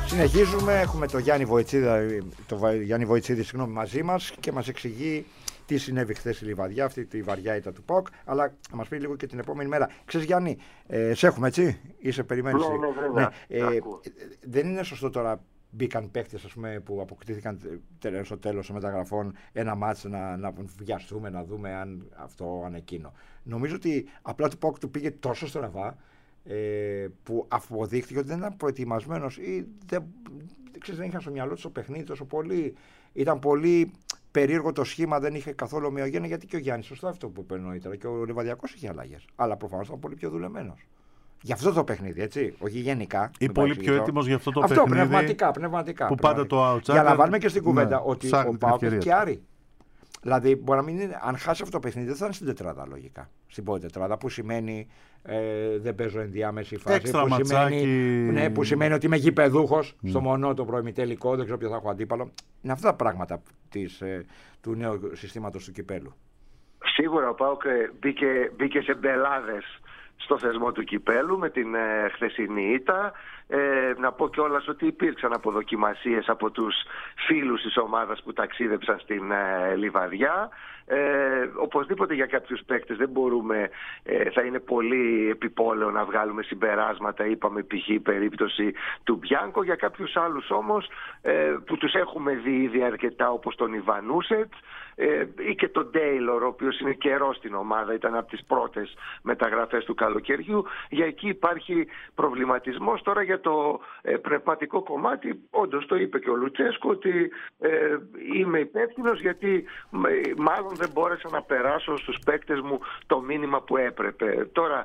Συνεχίζουμε, έχουμε τον Γιάννη Βοητσίδη μαζί μας και μας εξηγεί τι συνέβη χθες στη Λιβαδιά, αυτή τη βαριά ήττα του ΠΑΟΚ, αλλά να μας πει λίγο και την επόμενη μέρα. Ξέρεις Γιάννη, σε έχουμε έτσι, είσαι περιμένεις. Ναι. Δεν είναι σωστό τώρα μπήκαν παίκτες που αποκτήθηκαν στο τέλος των μεταγραφών ένα μάτς να βιαστούμε, να δούμε αν αυτό, αν εκείνο. Νομίζω ότι απλά το ΠΑΟΚ του πήγε τόσο στραβά που αποδείχθηκε ότι δεν ήταν προετοιμασμένος ή δεν είχαν στο μυαλό του το παιχνίδι τόσο πολύ. Ήταν πολύ περίεργο το σχήμα, δεν είχε καθόλου ομοιογένεια, γιατί και ο Γιάννης, σωστό αυτό που είπε νωρίτερα, και ο Λιβαδιακός είχε αλλαγές. Αλλά προφανώς ήταν πολύ πιο δουλεμένος. Για αυτό το παιχνίδι, έτσι, όχι γενικά. Ή πολύ πιο έτοιμος για αυτό το παιχνίδι. Αυτό πνευματικά. Που πάντα το outside. Για να βάλουμε και στην κουβέντα ότι ο ΠΑΟΚ έχει και Άρη. Δηλαδή, μπορεί να μην είναι, αν χάσει αυτό το παιχνίδι, δεν θα είναι στην τετράδα λογικά. Στην πρώτη τετράδα, που σημαίνει δεν παίζω ενδιάμεση φάση. Που σημαίνει ότι είμαι γηπεδούχος στο μονό το προημιτελικό, δεν ξέρω ποιο θα έχω αντίπαλο. Είναι αυτά τα πράγματα του νέου συστήματος του κυπέλου. Σίγουρα ο ΠΑΟΚ μπήκε σε μπελάδες στο θεσμό του κυπέλου με την χθεσινή ήττα. Να πω κιόλας ότι υπήρξαν αποδοκιμασίες από τους φίλους της ομάδας που ταξίδεψαν στην Λιβαδιά. Οπωσδήποτε για κάποιους παίκτες δεν μπορούμε, θα είναι πολύ επιπόλαιο να βγάλουμε συμπεράσματα. Είπαμε π.χ. περίπτωση του Μπιάνκο. Για κάποιους άλλους όμως που τους έχουμε δει ήδη αρκετά, όπως τον Ιβανούσετ ή και τον Τέιλορ, ο οποίος είναι καιρό στην ομάδα, ήταν από τις πρώτες μεταγραφές του καλοκαιριού. Για εκεί υπάρχει προβληματισμός. Τώρα για το πνευματικό κομμάτι, όντως το είπε και ο Λουτσέσκου ότι είμαι υπεύθυνος γιατί μάλλον δεν μπόρεσα να περάσω στους παίκτες μου το μήνυμα που έπρεπε. Τώρα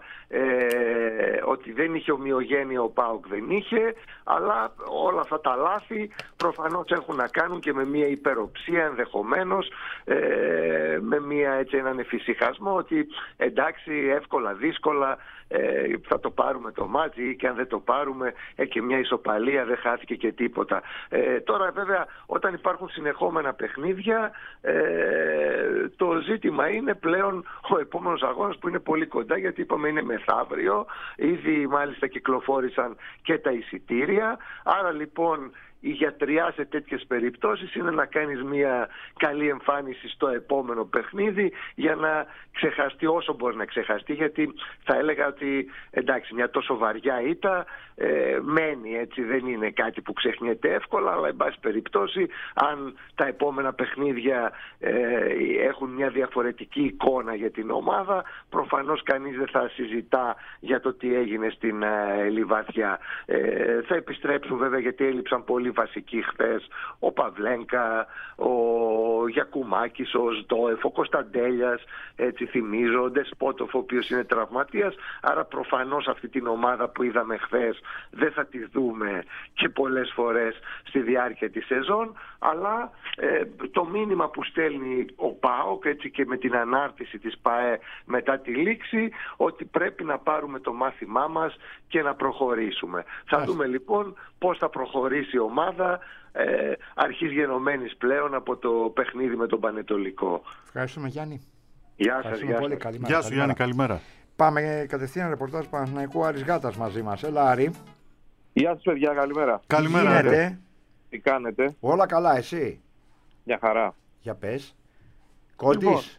ότι δεν είχε ομοιογένεια ο ΠΑΟΚ δεν είχε, αλλά όλα αυτά τα λάθη προφανώς έχουν να κάνουν και με μια υπεροψία ενδεχομένως, με έναν εφησυχασμό ότι εντάξει, εύκολα δύσκολα θα το πάρουμε το μάτι, ή και αν δεν το πάρουμε και μια ισοπαλία, δεν χάθηκε και τίποτα. Τώρα βέβαια όταν υπάρχουν συνεχόμενα παιχνίδια, το ζήτημα είναι πλέον ο επόμενος αγώνας που είναι πολύ κοντά, γιατί είπαμε είναι μεθαύριο, ήδη μάλιστα κυκλοφόρησαν και τα εισιτήρια. Άρα λοιπόν η γιατριά σε τέτοιες περιπτώσεις είναι να κάνεις μια καλή εμφάνιση στο επόμενο παιχνίδι για να ξεχαστεί όσο μπορεί να ξεχαστεί, γιατί θα έλεγα ότι εντάξει, μια τόσο βαριά ήττα μένει, έτσι, δεν είναι κάτι που ξεχνιέται εύκολα, αλλά εν πάση περιπτώσει αν τα επόμενα παιχνίδια έχουν μια διαφορετική εικόνα για την ομάδα, προφανώς κανείς δεν θα συζητά για το τι έγινε στην Λιβαδιά. Θα επιστρέψουν βέβαια, γιατί έλειψαν πολύ βασικοί χθες, ο Παυλένκα, ο Γιακουμάκης, ο Σντόεφ, ο Κωνσταντέλιας, έτσι θυμίζω, ο Ντεσπότοφ, ο οποίος είναι τραυματίας. Άρα προφανώς αυτή την ομάδα που είδαμε χθες δεν θα τη δούμε και πολλές φορές στη διάρκεια της σεζόν, αλλά το μήνυμα που στέλνει ο ΠΑΟΚ, έτσι, και με την ανάρτηση της ΠΑΕ μετά τη λήξη, ότι πρέπει να πάρουμε το μάθημά μας και να προχωρήσουμε. Θα δούμε λοιπόν πώς θα προχωρήσει η ομάδα, αρχής γενομένης πλέον από το παιχνίδι με τον Πανετολικό. Ευχαριστούμε Γιάννη. Γεια σας. Γεια σου Γιάννη, καλημέρα. Πάμε κατευθείαν ρεπορτάζ Παναθηναϊκού, Άρης Γάτας μαζί μας. Έλα Άρη. Γεια σας παιδιά, καλημέρα. Καλημέρα Άρη. Τι κάνετε? Όλα καλά, εσύ? Μια χαρά. Για πες. Κόντις.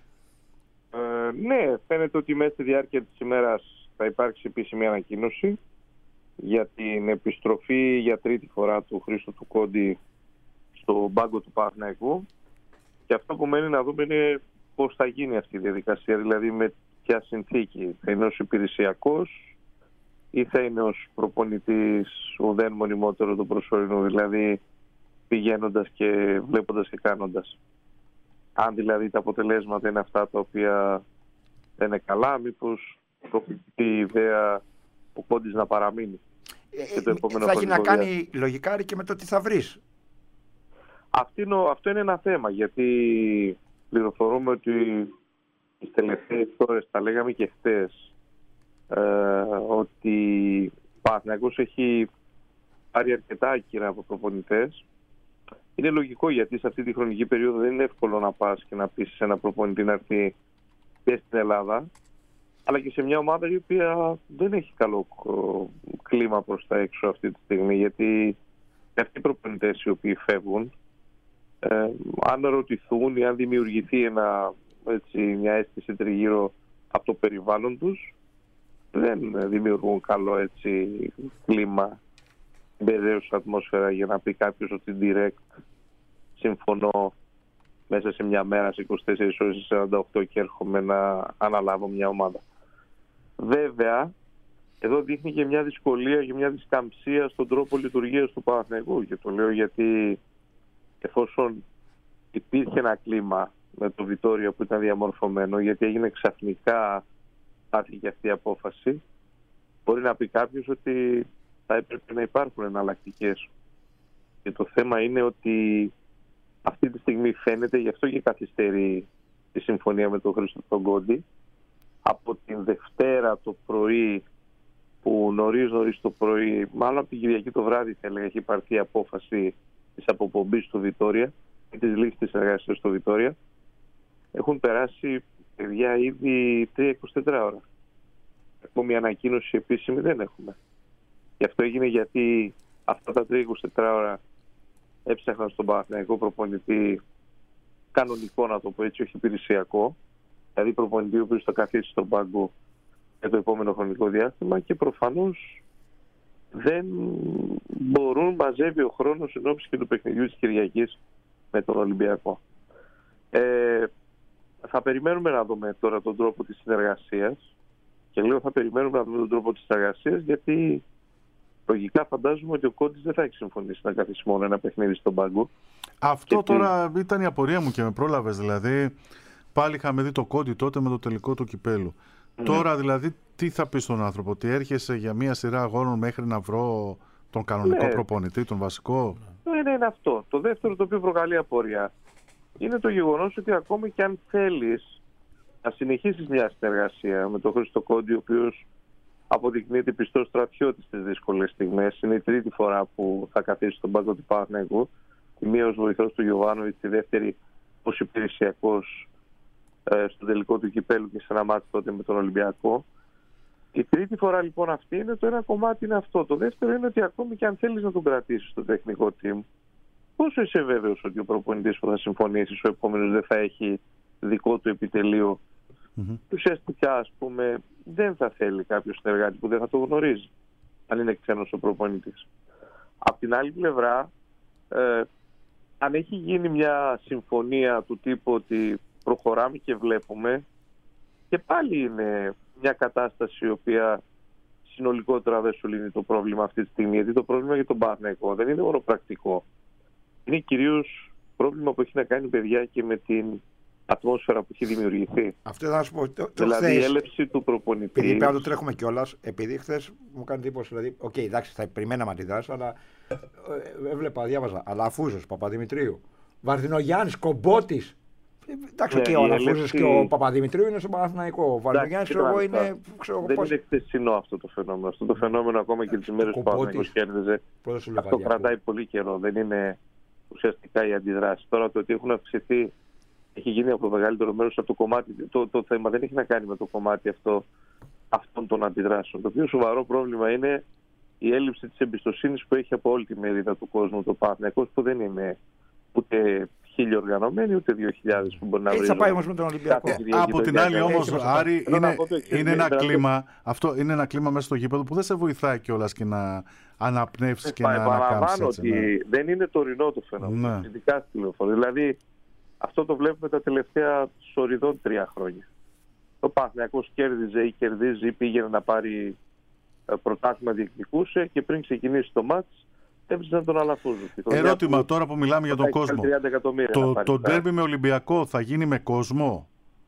Ναι, φαίνεται ότι μέσα στη διάρκεια της ημέρας θα υπάρξει επίσημη ανακοίνωση για την επιστροφή για τρίτη φορά του Χρήστου του Κόντι στο μπάγκο του Παναθηναϊκού, και αυτό που μένει να δούμε είναι πώς θα γίνει αυτή η διαδικασία, δηλαδή με ποια συνθήκη. Θα είναι ως υπηρεσιακός ή θα είναι ως προπονητής ουδέν μονιμότερο του προσωρινού, δηλαδή πηγαίνοντας και βλέποντας και κάνοντας. Αν δηλαδή τα αποτελέσματα είναι αυτά τα οποία δεν είναι καλά, μήπως προκύπτει η ιδέα ο Κόντις να παραμείνει. Θα έχει να κάνει λογικά και με το τι θα βρεις. Αυτό είναι ένα θέμα, γιατί πληροφορούμε ότι τις τελευταίες ώρες, τα λέγαμε και χτες, ότι ο Παναθηναϊκός έχει πάρει αρκετά άκυρα από προπονητές. Είναι λογικό, γιατί σε αυτή τη χρονική περίοδο δεν είναι εύκολο να πας και να πεις σε ένα προπονητή να έρθει και στην Ελλάδα, αλλά και σε μια ομάδα η οποία δεν έχει καλό κλίμα προς τα έξω αυτή τη στιγμή, γιατί αυτοί οι προπονητές οι οποίοι φεύγουν, αν ρωτηθούν ή αν δημιουργηθεί μια αίσθηση τριγύρω από το περιβάλλον τους, δεν δημιουργούν καλό κλίμα, μπεδαίους ατμόσφαιρα για να πει κάποιος ότι direct συμφωνώ μέσα σε μια μέρα, σε 24 ώρες, σε 48 και έρχομαι να αναλάβω μια ομάδα. Βέβαια, εδώ δείχνει και μια δυσκολία και μια δισκαμψία στον τρόπο λειτουργίας του Παναθηναϊκού. Και το λέω γιατί εφόσον υπήρχε ένα κλίμα με το Βιτόρια που ήταν διαμορφωμένο, γιατί έγινε ξαφνικά άφηκε αυτή η απόφαση, μπορεί να πει κάποιος ότι θα έπρεπε να υπάρχουν εναλλακτικές. Και το θέμα είναι ότι αυτή τη στιγμή φαίνεται, γι' αυτό και καθυστερεί η συμφωνία με τον Χρήστο τον Κόντι, από την Δευτέρα το πρωί, που νωρίς το πρωί, μάλλον από την Κυριακή το βράδυ θα έλεγα, έχει πάρθει η απόφαση της αποπομπής του Βιτόρια ή της λήξης της εργασίας του Βιτόρια. Έχουν περάσει, παιδιά, ήδη 3-24 ώρα. Ακόμη ανακοίνωση επίσημη δεν έχουμε. Και αυτό έγινε γιατί αυτά τα 3-24 ώρα έψαχναν στον Παναθηναϊκό προπονητή κανονικό, να το πω έτσι, όχι υπηρεσιακό. Δηλαδή προπονητή ο οποίος θα καθίσει στον πάγκο για το επόμενο χρονικό διάστημα, και προφανώς δεν μπορούν, μαζεύει ο χρόνος εν ώψη και του παιχνιδιού της Κυριακής με τον Ολυμπιακό. Θα περιμένουμε να δούμε τώρα τον τρόπο της συνεργασίας, και λέω θα περιμένουμε να δούμε τον τρόπο της συνεργασίας, γιατί λογικά φαντάζομαι ότι ο Κόντις δεν θα έχει συμφωνήσει να καθίσει μόνο ένα παιχνίδι στον πάγκο. Αυτό τώρα ήταν η απορία μου και με πρόλαβες. Δηλαδή πάλι είχαμε δει το Κόντι τότε με το τελικό του κυπέλου. Τώρα δηλαδή τι θα πει στον άνθρωπο, ότι έρχεσαι για μια σειρά αγώνων μέχρι να βρω τον κανονικό προπονητή, τον βασικό? Είναι αυτό. Το δεύτερο το οποίο προκαλεί απορία είναι το γεγονός ότι ακόμη και αν θέλεις να συνεχίσεις μια συνεργασία με τον Χρήστο Κόντι, ο οποίος αποδεικνύεται πιστός στρατιώτης στις δύσκολες στιγμές, είναι η τρίτη φορά που θα καθίσει στον πάγκο του Παναθηναϊκού, η μία ως βοηθός του Γιωβάνοβιτς, τη δεύτερη ως υπηρεσιακός στο τελικό του κυπέλου και σε ένα μάτι τότε με τον Ολυμπιακό. Η τρίτη φορά λοιπόν αυτή είναι, το ένα κομμάτι είναι αυτό. Το δεύτερο είναι ότι ακόμη και αν θέλεις να τον κρατήσεις στο τεχνικό team, πόσο είσαι βέβαιος ότι ο προπονητής που θα συμφωνήσεις ο επόμενος δεν θα έχει δικό του επιτελείο? Ουσιαστικά, ας πούμε, δεν θα θέλει κάποιο συνεργάτη που δεν θα το γνωρίζει, αν είναι ξένος ο προπονητής. Απ' την άλλη πλευρά, αν έχει γίνει μια συμφωνία του τύπου ότι προχωράμε και βλέπουμε, και πάλι είναι μια κατάσταση η οποία συνολικότερα δεν σου λύνει το πρόβλημα αυτή τη στιγμή, γιατί το πρόβλημα για τον Παναθηναϊκό δεν είναι μόνο πρακτικό. Είναι κυρίως πρόβλημα που έχει να κάνει, παιδιά, και με την ατμόσφαιρα που έχει δημιουργηθεί. Αυτό θα σου πω. Δηλαδή η έλευση του προπονητή. Επειδή πέρα το τρέχουμε κιόλας, επειδή χθες μου κάνει εντύπωση, δηλαδή, εντάξει, θα περιμέναμε αντιδράσεις, αλλά διάβαζα. Αλαφούζος, Παπαδημητρίου, Βαρδινογιάννης, Κομπότης. Εντάξει, και ο Αλαφούζος και ο Παπαδημητρίου είναι στο Παναθηναϊκό. Ο Βαρδινογιάννης, είναι. Δεν είναι χθεσινό αυτό το φαινόμενο. Αυτό το φαινόμενο ακόμα και τις ημέρες που ο Παναθηναϊκός κέρδιζε. Αυτό κρατάει πολύ καιρό. Δεν είναι ουσιαστικά οι αντιδράσεις. Τώρα το ότι έχουν αυξηθεί έχει γίνει από το μεγαλύτερο μέρος από το κομμάτι. Το θέμα δεν έχει να κάνει με το κομμάτι αυτών των αντιδράσεων. Το πιο σοβαρό πρόβλημα είναι η έλλειψη της εμπιστοσύνης που έχει από όλη τη μερίδα του κόσμου το Παναθηναϊκός, που δεν είναι ούτε 1.000 οργανωμένοι, ούτε 2.000 που μπορεί να βρει. Έτσι θα πάει όμως με τον Ολυμπιακό. Από την άλλη όμως, Άρη, είναι ένα κλίμα, αυτό είναι ένα κλίμα μέσα στο γήπεδο που δεν σε βοηθάει κιόλας και να αναπνεύσεις και να ανακάμψεις. Ότι δεν είναι τωρινό το φαινόμενο, ειδικά στη Λεωφόρο. Δηλαδή, αυτό το βλέπουμε τα τελευταία σοριδών 3 χρόνια. Ο Παναθηναϊκός κέρδιζε ή κερδίζει ή πήγαινε να πάρει πρωτάθλημα, διεκδικούσε, και πριν ξεκινήσει το μάτς έβριζε να τον Αλαφούζο. Ερώτημα τώρα που μιλάμε για τον κόσμο. Το ντέρμπι με Ολυμπιακό θα γίνει με κόσμο?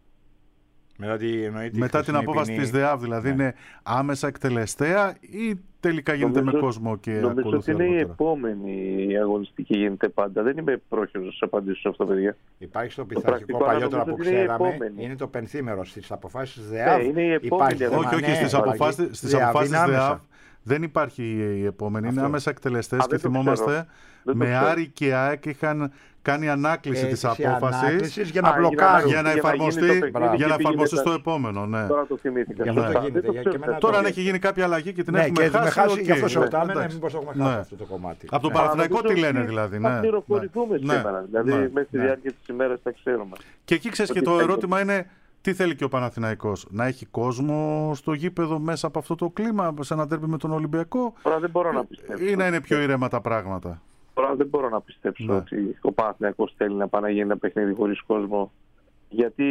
Μετά την απόφαση της ΔΕΑΒ, δηλαδή είναι άμεσα εκτελεστέα ή τελικά γίνεται με κόσμο και ακολουθεί? Νομίζω ότι είναι η επόμενη αγωνιστική, γίνεται πάντα. Δεν είμαι πρόχειρος να σας απαντήσω σε αυτό, παιδιά. Υπάρχει στο πειθαρχικό παλιότερα που ξέραμε, είναι το πενθήμερο στις αποφάσεις της ΔΕΑΒ. Είναι η επόμενη. Όχι, στις αποφάσεις της ΔΕΑΒ Δεν υπάρχει η επόμενη. Είναι άμεσα εκτελεστές και θυμόμαστε με Άρη και ΑΕΚ είχαν κάνει ανάκληση της απόφασης για να μπλοκάρουν. Για να εφαρμοστεί στο επόμενο. Ναι. Τώρα το θυμήθηκα. Τώρα αν έχει γίνει κάποια αλλαγή και την έχουμε χάσει. Γι' αυτό σε ρωτάμε, μήπως έχουμε χάσει αυτό το κομμάτι. Από το Παναθηναϊκό τι λένε δηλαδή. Θα πληροφορηθούμε σήμερα. Δηλαδή μέσα στη διάρκεια της ημέρας θα ξέρουμε. Και εκεί ξέρεις και το ερώτημα είναι. Τι θέλει και ο Παναθηναϊκός, να έχει κόσμο στο γήπεδο μέσα από αυτό το κλίμα, σε ένα ντέρμπι με τον Ολυμπιακό, τώρα δεν μπορώ να πιστέψω. Ή να είναι πιο ήρεμα τα πράγματα. Τώρα δεν μπορώ να πιστέψω ότι ο Παναθηναϊκός θέλει να πάει να γίνει ένα παιχνίδι χωρίς κόσμο. Γιατί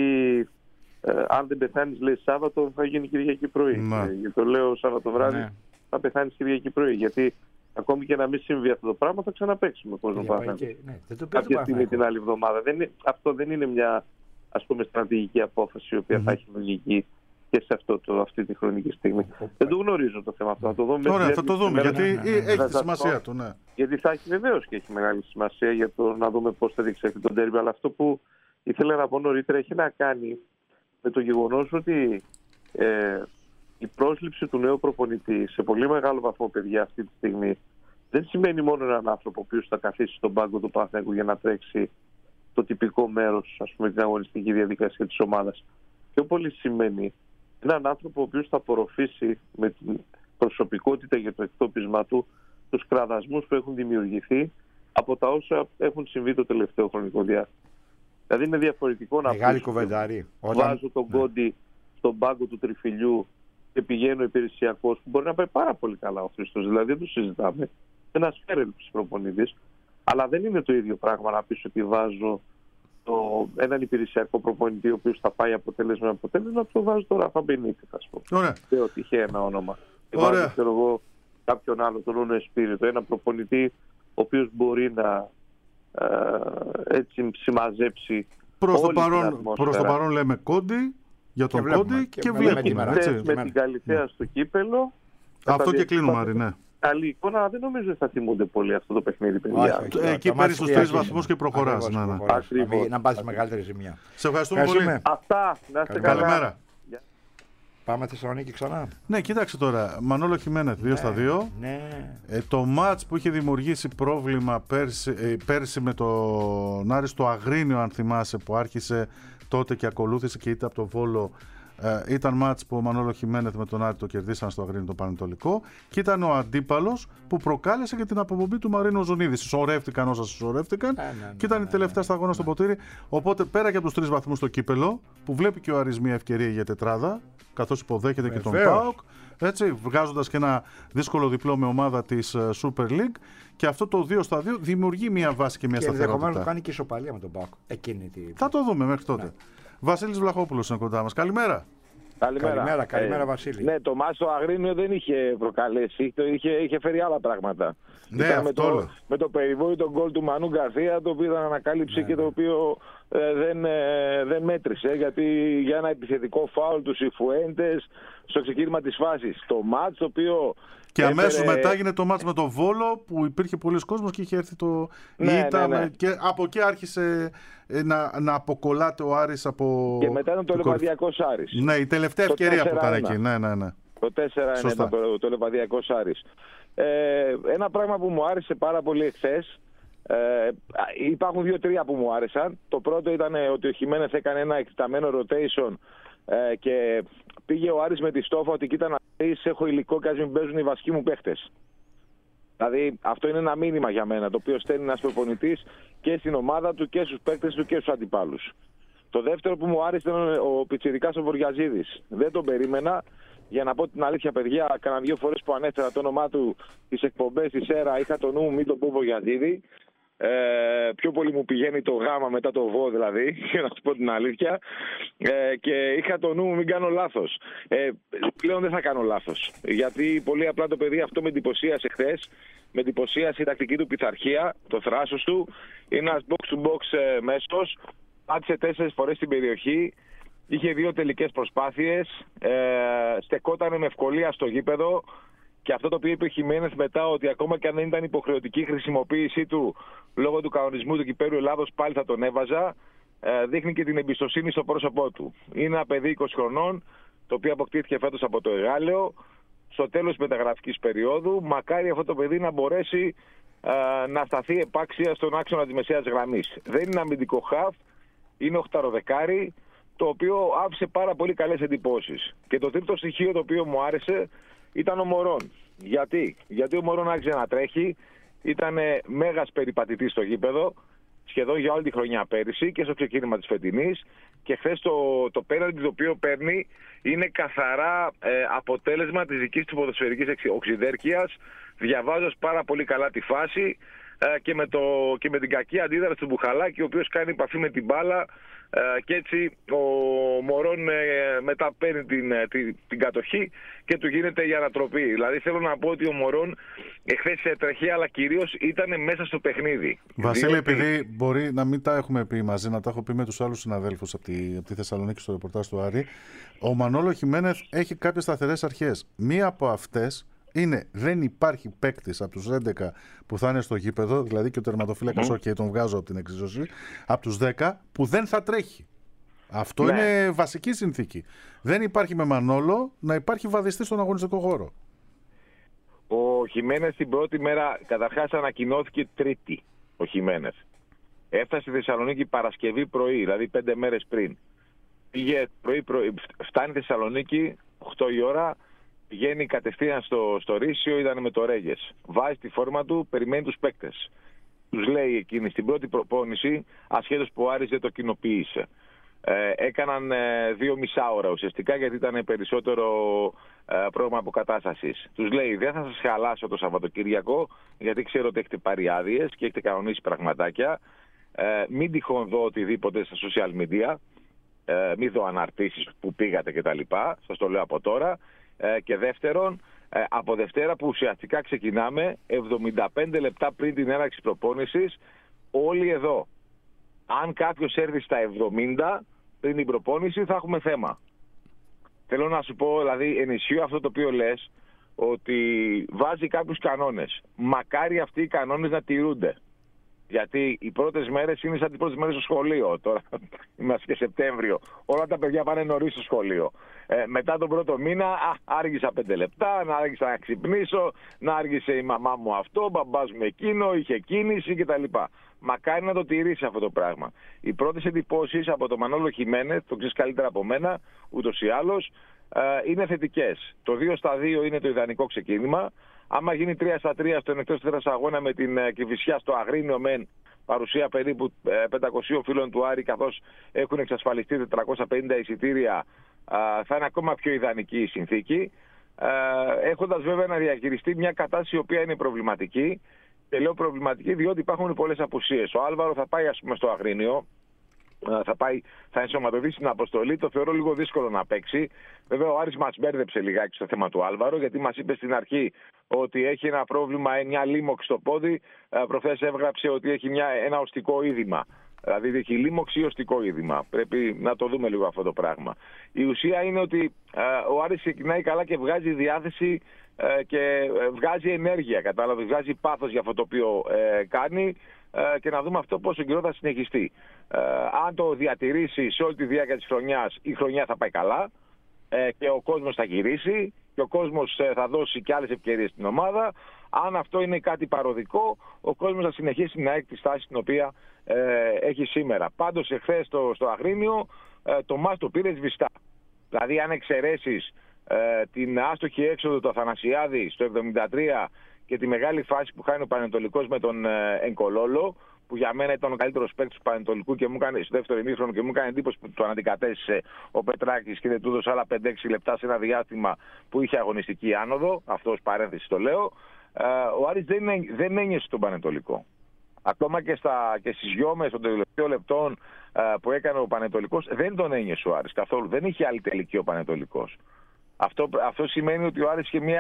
αν δεν πεθάνεις, λέει Σάββατο, θα γίνει Κυριακή πρωί. Και το λέω Σάββατο βράδυ, θα πεθάνεις Κυριακή πρωί. Γιατί ακόμη και να μην συμβεί αυτό το πράγμα, θα ξαναπαίξουμε κόσμο Παναθηναϊκός. Κάποια στιγμή την άλλη εβδομάδα. Αυτό δεν είναι μια, ας πούμε, στρατηγική απόφαση η οποία θα έχει λογική και σε αυτή τη χρονική στιγμή. Δεν το γνωρίζω το θέμα αυτό. Θα το δούμε. Ωραία, θα το δούμε, γιατί έχει τη σημασία του. Ναι. Γιατί θα έχει βεβαίως και έχει μεγάλη σημασία για το να δούμε πώς θα διεξέλθει τον ντέρμπι. Αλλά αυτό που ήθελα να πω νωρίτερα έχει να κάνει με το γεγονός ότι η πρόσληψη του νέου προπονητή σε πολύ μεγάλο βαθμό, παιδιά, αυτή τη στιγμή δεν σημαίνει μόνο έναν άνθρωπο ο οποίος θα καθίσει στον πάγκο του Παναθηναϊκού για να τρέξει το τυπικό μέρος, ας πούμε, την αγωνιστική διαδικασία της ομάδας. Πιο πολύ σημαίνει έναν άνθρωπο ο οποίος θα απορροφήσει με την προσωπικότητα για το εκτόπισμά του τους κραδασμούς που έχουν δημιουργηθεί από τα όσα έχουν συμβεί το τελευταίο χρονικό διάστημα. Δηλαδή είναι διαφορετικό να βάζω τον Κόντι στον πάγκο του Τριφυλιού και πηγαίνω υπηρεσιακός, που μπορεί να πάει πάρα πολύ καλά ο Χρήστος, δηλαδή δεν το συζητάμε. Ένας φέρελπης προπονητής, αλλά δεν είναι το ίδιο πράγμα να πεις ότι βάζω έναν υπηρεσιακό προπονητή ο οποίος θα πάει αποτέλεσμα με αποτέλεσμα, το βάζω τώρα Ράφα Μπενίτες, ας πούμε. Δεν ότι είχε ένα όνομα. Βάζω, ξέρω εγώ, κάποιον άλλο, τον Ούνο Εσπίριτο, ένα προπονητή ο οποίος μπορεί να έτσι συμμαζέψει. Προς το παρόν λέμε Κόντι, για τον Κόντι και βλέπουμε. Με την Καλυθέα στο κύπελο. Αυτό και κλείνουμε, Άρη, ναι. Καλή εικόνα, αλλά δεν νομίζω ότι θα θυμούνται πολύ αυτό το παιχνίδι, παιδιά. Εκεί παίρνεις τους 3 βαθμούς και προχωράς. Να πάθεις μεγαλύτερη ζημιά. Σε ευχαριστούμε πολύ. Αυτά, να είστε καλά. Καλημέρα. Πάμε Θεσσαλονίκη ξανά. Ναι, κοίταξε τώρα. Μανόλο Χιμένεθ 2-2. Ναι. Το μάτς που είχε δημιουργήσει πρόβλημα πέρσι με τον Άρη στο Αγρίνιο, αν θυμάσαι, που άρχισε τότε και ακολούθησε και ήταν από το Βόλο. Ήταν μάτς που ο Μανόλο Χιμένεθ με τον Άρη το κερδίσαν στο Αγρίνιο το Πανετολικό και ήταν ο αντίπαλος που προκάλεσε και την αποπομπή του Μαρίνου Ζωνίδη. Συσσωρεύτηκαν όσα συσσωρεύτηκαν και ήταν η τελευταία σταγόνα στο ποτήρι. Οπότε πέρα και από τους 3 βαθμούς στο κύπελο, που βλέπει και ο Άρης μια ευκαιρία για τετράδα, καθώς υποδέχεται και τον ΠΑΟΚ, έτσι, βγάζοντας και ένα δύσκολο διπλό με ομάδα της Super League, και αυτό το 2-2 δημιουργεί μια βάση και μια σταθερότητα. Και ενδεχομένως κάνει και ισοπαλία με τον ΠΑΟΚ. Θα το δούμε μέχρι τότε. Βασίλης Βλαχόπουλος είναι κοντά μας. Καλημέρα. Καλημέρα Βασίλη. Ναι, το μάτς στο Αγρίνιο δεν είχε προκαλέσει, είχε φέρει άλλα πράγματα. Ναι, με το περιβόητο γκολ του Μανού Γκαρθία, το οποίο ήταν ανακάλυψη και το οποίο δεν μέτρησε, γιατί για ένα επιθετικό φάουλ του Σιφουέντες στο ξεκίνημα της φάσης. Το μάτς το οποίο... Και αμέσως μετά έγινε το μάτς με το Βόλο, που υπήρχε πολλοί κόσμος και είχε έρθει το και από εκεί άρχισε να αποκολλάται ο Άρης από... Και μετά ήταν το Λεβαδιακός Άρης. Ναι, η τελευταία ευκαιρία που ήταν εκεί. Ναι. Το 4-1 ήταν το Λεβαδιακός Άρης. Ένα πράγμα που μου άρεσε πάρα πολύ εχθές, υπάρχουν 2-3 που μου άρεσαν. Το πρώτο ήταν ότι ο Χιμένεθ έκανε ένα εκτεταμένο rotation και πήγε ο Άρης με τη στόφα ότι κοίτα να δεις, έχω υλικό και ας μην παίζουν οι βασικοί μου παίχτες. Δηλαδή αυτό είναι ένα μήνυμα για μένα, το οποίο στέλνει ένας προπονητής και στην ομάδα του και στους παίκτες του και στους αντιπάλους. Το δεύτερο που μου άρεσε ήταν ο πιτσιρικάς ο Βοριαζίδης. Δεν τον περίμενα. Για να πω την αλήθεια, παιδιά, κάνα 2 φορές που ανέφερα το όνομά του στις εκπομπές της ΕΡΑ, είχα το νου μου μην τον πω Βοριαζίδη. Πιο πολύ μου πηγαίνει το γάμα μετά το βο, δηλαδή, για να σου πω την αλήθεια. Και είχα το νου μου μην κάνω λάθος. Πλέον δεν θα κάνω λάθος. Γιατί πολύ απλά το παιδί αυτό με εντυπωσίασε χθες. Με εντυπωσίασε η τακτική του πειθαρχία, το θράσος του. Είναι ένας box-to-box μέσος. Πάτησε 4 φορές στην περιοχή. Είχε 2 τελικές προσπάθειες. Στεκόταν με ευκολία στο γήπεδο. Και αυτό το οποίο είπε ο Χιμένεθ μετά, ότι ακόμα και αν δεν ήταν υποχρεωτική η χρησιμοποίησή του λόγω του κανονισμού του Κυπέλλου Ελλάδος, πάλι θα τον έβαζα, δείχνει και την εμπιστοσύνη στο πρόσωπό του. Είναι ένα παιδί 20 χρονών, το οποίο αποκτήθηκε φέτος από το Εγάλεο. στο τέλος της μεταγραφικής περίοδου. Μακάρι αυτό το παιδί να μπορέσει να σταθεί επάξια στον άξονα της μεσαίας γραμμής. Δεν είναι αμυντικό χαφ, είναι οχταροδεκάρι, το οποίο άφησε πάρα πολύ καλές εντυπώσεις. Και το τρίτο στοιχείο το οποίο μου άρεσε ήταν ο Μωρόν. Γιατί ο Μωρόν άρχισε να τρέχει, ήταν μέγας περιπατητής στο γήπεδο, σχεδόν για όλη τη χρονιά πέρυσι και στο ξεκίνημα της φετινής, και χθες το πέναλτι το οποίο παίρνει είναι καθαρά αποτέλεσμα της δικής του ποδοσφαιρικής οξυδέρκειας, διαβάζοντας πάρα πολύ καλά τη φάση και με την κακή αντίδραση του Μπουχαλάκη, ο οποίος κάνει επαφή με την μπάλα, και έτσι ο Μωρόν μετά παίρνει την κατοχή και του γίνεται η ανατροπή. Δηλαδή θέλω να πω ότι ο Μωρόν εχθές έτρεχε, αλλά κυρίως ήταν μέσα στο παιχνίδι. Βασίλη, επειδή μπορεί να μην τα έχουμε πει μαζί, να τα έχω πει με τους άλλους συναδέλφους από τη Θεσσαλονίκη στο ρεπορτάζ του Άρη, ο Μανόλο Χιμένεθ έχει κάποιες σταθερές αρχές. Μία από αυτές είναι, δεν υπάρχει παίκτης από τους 11 που θα είναι στο γήπεδο, δηλαδή και ο τερματοφύλακας, τον βγάζω από την εξίσωση, από τους 10 που δεν θα τρέχει. Αυτό είναι βασική συνθήκη. Δεν υπάρχει με Μανόλο να υπάρχει βαδιστή στον αγωνιστικό χώρο. Ο Χιμένεθ την πρώτη μέρα, καταρχάς ανακοινώθηκε Τρίτη ο Χιμένεθ. Έφτασε στη Θεσσαλονίκη Παρασκευή πρωί, δηλαδή 5 μέρες πριν. Πήγε πρωί, φτάνει στη Θεσσαλονίκη 8 η ώρα, πηγαίνει κατευθείαν στο Ρήσιο, ήταν με το Ρέγες. Βάζει τη φόρμα του, περιμένει τους παίκτες. Τους λέει εκείνη στην πρώτη προπόνηση, ασχέτως που ο Άρης δεν το κοινοποίησε. Έκαναν 2 μισά ώρα ουσιαστικά, γιατί ήταν περισσότερο πρόγραμμα αποκατάστασης. Τους λέει, δεν θα σας χαλάσω το Σαββατοκύριακο, γιατί ξέρω ότι έχετε πάρει άδειες και έχετε κανονίσει πραγματάκια. Μην τυχόν δω οτιδήποτε στα social media, μην δω αναρτήσεις που πήγατε κτλ. Σας το λέω από τώρα. Και δεύτερον, από Δευτέρα που ουσιαστικά ξεκινάμε, 75 λεπτά πριν την έναρξη προπόνησης, όλοι εδώ. Αν κάποιος έρθει στα 70 πριν την προπόνηση, θα έχουμε θέμα. Θέλω να σου πω, δηλαδή, ενισχύω αυτό το οποίο λες, ότι βάζει κάποιους κανόνες. Μακάρι αυτοί οι κανόνες να τηρούνται. Γιατί οι πρώτες μέρες είναι σαν τις πρώτες μέρες στο σχολείο. Τώρα είμαστε και Σεπτέμβριο. Όλα τα παιδιά πάνε νωρίς στο σχολείο. Μετά τον πρώτο μήνα άργησα 5 λεπτά, να άργησα να ξυπνήσω, να άργησε η μαμά μου αυτό, μπαμπάς μου εκείνο, είχε κίνηση κτλ. Μακάρι να το τηρήσει αυτό το πράγμα. Οι πρώτες εντυπώσεις από τον Μανόλο Χιμένεθ, το ξέρεις καλύτερα από μένα, ούτως ή άλλως, είναι θετικές. Το 2-2 είναι το ιδανικό ξεκίνημα. Άμα γίνει 3-3 στον εκτός έδρας αγώνα με την Κηφισιά στο Αγρίνιο, μεν παρουσία περίπου 500 φίλων του Άρη, καθώς έχουν εξασφαλιστεί 450 εισιτήρια, θα είναι ακόμα πιο ιδανική η συνθήκη, έχοντας βέβαια να διαχειριστεί μια κατάσταση η οποία είναι προβληματική. Και λέω προβληματική διότι υπάρχουν πολλές απουσίες. Ο Άλβαρο θα πάει, ας πούμε, στο Αγρίνιο, θα ενσωματωθεί στην αποστολή. Το θεωρώ λίγο δύσκολο να παίξει. Βέβαια, ο Άρης μας μπέρδεψε λιγάκι στο θέμα του Άλβαρο, γιατί μας είπε στην αρχή ότι έχει ένα πρόβλημα, μια λίμωξη στο πόδι. Προχθές έγραψε ότι έχει ένα οστικό είδημα. Δηλαδή, έχει λίμωξη ή οστικό είδημα. Πρέπει να το δούμε λίγο αυτό το πράγμα. Η ουσία είναι ότι ο Άρης ξεκινάει καλά και βγάζει διάθεση και βγάζει ενέργεια. Κατάλαβε, βγάζει πάθος για αυτό το οποίο κάνει. Και να δούμε αυτό πόσο καιρό θα συνεχιστεί. Αν το διατηρήσει σε όλη τη διάρκεια της χρονιάς, η χρονιά θα πάει καλά και ο κόσμος θα γυρίσει και ο κόσμος θα δώσει και άλλες ευκαιρίες στην ομάδα. Αν αυτό είναι κάτι παροδικό, ο κόσμος θα συνεχίσει να έχει τη στάση την οποία έχει σήμερα. Πάντως εχθές στο Αγρίνιο το μάτς το πήρε σβηστά. Δηλαδή αν εξαιρέσεις την άστοχη έξοδο του Αθανασιάδη στο 73 και τη μεγάλη φάση που χάνει ο Πανετολικός με τον Εγκολόλο, που για μένα ήταν ο καλύτερος παίκτης του Πανετολικού και μου έκανε στο δεύτερο ημίχρονο και μου έκανε εντύπωση που τον αντικατέστησε ο Πετράκης και δεν του έδωσε άλλα 5-6 λεπτά σε ένα διάστημα που είχε αγωνιστική άνοδο. Αυτό ως παρένθεση το λέω. Ο Άρης δεν ένιωσε τον Πανετολικό. Ακόμα και στις γιόμες των τελευταίων λεπτών που έκανε ο Πανετολικός δεν τον ένιωσε ο Άρης καθόλου. Δεν είχε άλλη τελική ο Πανετολικός. Αυτό σημαίνει ότι ο Άρης είχε μια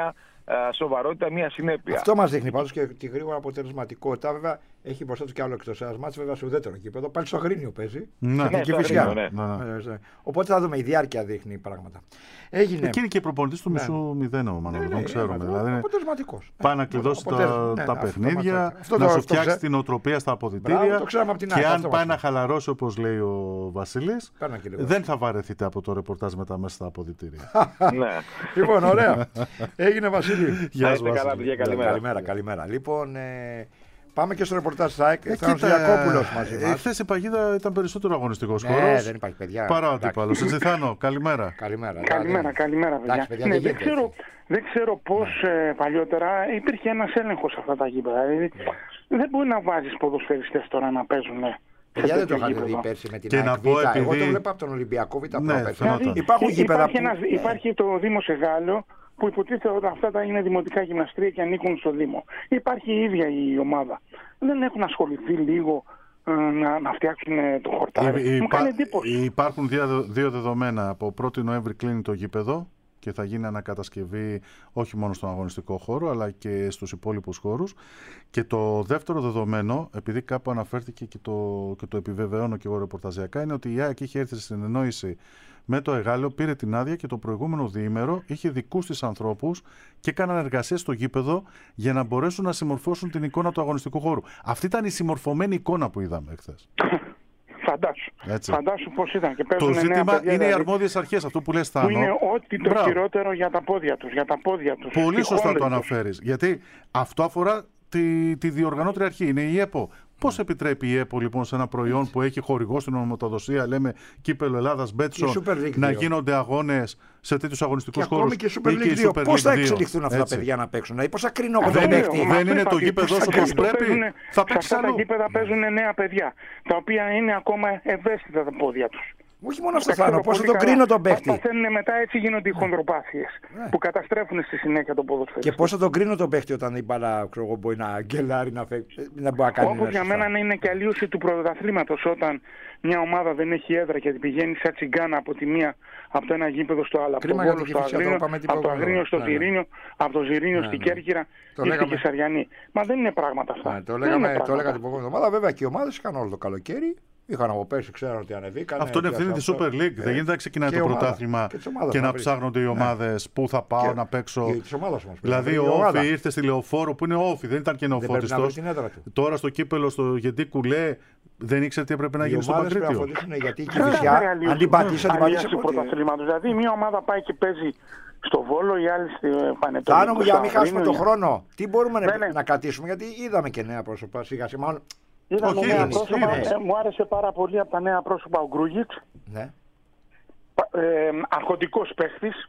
σοβαρότητα, μια συνέπεια. Αυτό μας δείχνει πάντως και τη γρήγορα αποτελεσματικότητα. Βέβαια έχει μπροστά του και άλλο εκτός έδρας μάτς, βέβαια σε ουδέτερο γήπεδο. Πάλι στο Αγρίνιο παίζει. Ναι, στο Αγρίνιο, ναι. Οπότε θα δούμε, η διάρκεια δείχνει πράγματα. Έγινε... Εκείνη και η προπονητής του μισού 0, Μανώλη, δεν ξέρουμε. Δηλαδή, αποτελεσματικός. Πάει να κλειδώσει τα παιχνίδια, να σου φτιάξει την οτροπία στα αποδυτήρια. Και αν πάει να χαλαρώσει, όπως λέει ο Βασίλης, δεν θα βαρεθείτε από το ρεπορτάζ μετά μέσα στα αποδυτήρια. Λοιπόν, ωραία. Έγινε, Βασίλη. Γεια σας. Καλημέρα. Λοιπόν, πάμε και στο ρεπορτάζ ΣΑΕΚ. Ήταν ο Ιακώπουλος μαζί μας. Χθες η παγίδα ήταν περισσότερο αγωνιστικός χώρος. Δεν υπάρχει, παιδιά. Παρά ο αντίπαλος. Ζηθάνο, καλημέρα. Καλημέρα, παιδιά. Ναι, δεν ξέρω πώς παλιότερα υπήρχε ένας έλεγχος σε αυτά τα γήπεδα. Δεν μπορεί να βάζεις ποδοσφαιριστές τώρα να παίζουν. Παιδιά, δεν το είχατε δει πέρσι με την ΑΕΚ Β. Εγώ το βλέπω από τον Ολυμπιακό Β. Υπάρχει το Δήμο Σεγάλιο, που υποτίθεται ότι αυτά είναι δημοτικά γυμναστρία και ανήκουν στο Δήμο. Υπάρχει η ίδια η ομάδα. Δεν έχουν ασχοληθεί λίγο να φτιάξουν το χορτάρι. Μου κάνει εντύπωση. Υπάρχουν δύο δεδομένα. Από 1η Νοέμβρη κλείνει το γήπεδο και θα γίνει ανακατασκευή όχι μόνο στον αγωνιστικό χώρο αλλά και στους υπόλοιπους χώρους. Και το δεύτερο δεδομένο, επειδή κάπου αναφέρθηκε και το επιβεβαιώνω και εγώ ρεπορταζιακά, είναι ότι η ΑΕΚ είχε έρθει στην συνεννόηση με το Εγάλεο, πήρε την άδεια και το προηγούμενο διήμερο είχε δικούς της ανθρώπους και έκαναν εργασίες στο γήπεδο για να μπορέσουν να συμμορφώσουν την εικόνα του αγωνιστικού χώρου. Αυτή ήταν η συμμορφωμένη εικόνα που είδαμε χθες. Φαντάσου πώς ήταν. Και το ζήτημα είναι οι αρμόδιες αρχές, αυτό που λες, Θάνο. Που είναι ό,τι το χειρότερο για τα πόδια τους. Πολύ σωστά το αναφέρεις. Γιατί αυτό αφορά τη διοργανώτρια αρχή, είναι η ΕΠΟ. Πώς επιτρέπει η ΕΠΟ λοιπόν σε ένα προϊόν που έχει χορηγό στην ονομοτοδοσία, λέμε Κύπελλο Ελλάδας, Μπέτσο, να γίνονται αγώνες σε τέτοιους αγωνιστικούς χώρους? Ακόμη και Super League 2. Πώς θα εξελιχθούν αυτά τα παιδιά να παίξουν? Πώς θα κρίνω εγώ τον παίκτη? Δεν είναι το γήπεδο όσο όπως πρέπει? Θα παίξει αλλού. Αυτά τα γήπεδα παίζουν νέα παιδιά, τα οποία είναι ακόμα ευαίσθητα τα πόδια τους. Όχι μόνο αυτό, Θάνο, πώς θα τον κρίνω τον παίκτη? Παθαίνουν μετά, έτσι γίνονται οι χονδροπάθειες που καταστρέφουν στη συνέχεια τον ποδοσφαιριστή. Και πώς θα τον κρίνω τον παίκτη όταν η μπάλα μπορεί να γκελάρει, να μπορεί να κάνει? Όπως για μένα είναι και αλλίωση του πρωταθλήματος, όταν μια ομάδα δεν έχει έδρα και πηγαίνει σαν τσιγκάνα από το ένα γήπεδο στο άλλο. Από το Βόλο στο Αγρίνιο, από το Αγρίνιο στο Ζιρίνιο, από το Ζιρίνιο στην Κέρκυρα ή στη Κεσαριανή. Μα δεν είναι πράγματα αυτά. Το έλεγα την προηγούμενη εβδομάδα. Βέβαια και οι ομάδες είχαν όλο το καλοκαίρι. Είχαν από πέρσι, ξέραν ότι ανεβήκαν. Αυτό είναι ευθύνη τη Super League. Δεν γίνεται να ξεκινάει το πρωτάθλημα και να ψάχνονται οι ομάδες πού θα πάω να παίξω. Δηλαδή, ο Όφη ήρθε στη Λεωφόρο που είναι Όφη, δεν ήταν και νεοφώτιστος. Τώρα στο κύπελο, στο Γεντή Κουλέ, δεν ήξερε τι έπρεπε να γίνει στο Παγκρίτιο. Γιατί η Κηφισιά, αν την πατήσει, του πρωταθλήματος. Δηλαδή, μια ομάδα πάει και παίζει στο Βόλο, οι άλλοι στη Πανετολικό. Τάνω μου, για να μην χάσουμε τον χρόνο, τι μπορούμε να κρατήσουμε, γιατί είδαμε και νέα πρόσωπα σιγά σιγά. Μου άρεσε πάρα πολύ από τα νέα πρόσωπα ο Γκρούγιτς. Ναι. Αρχοντικός παίχτης,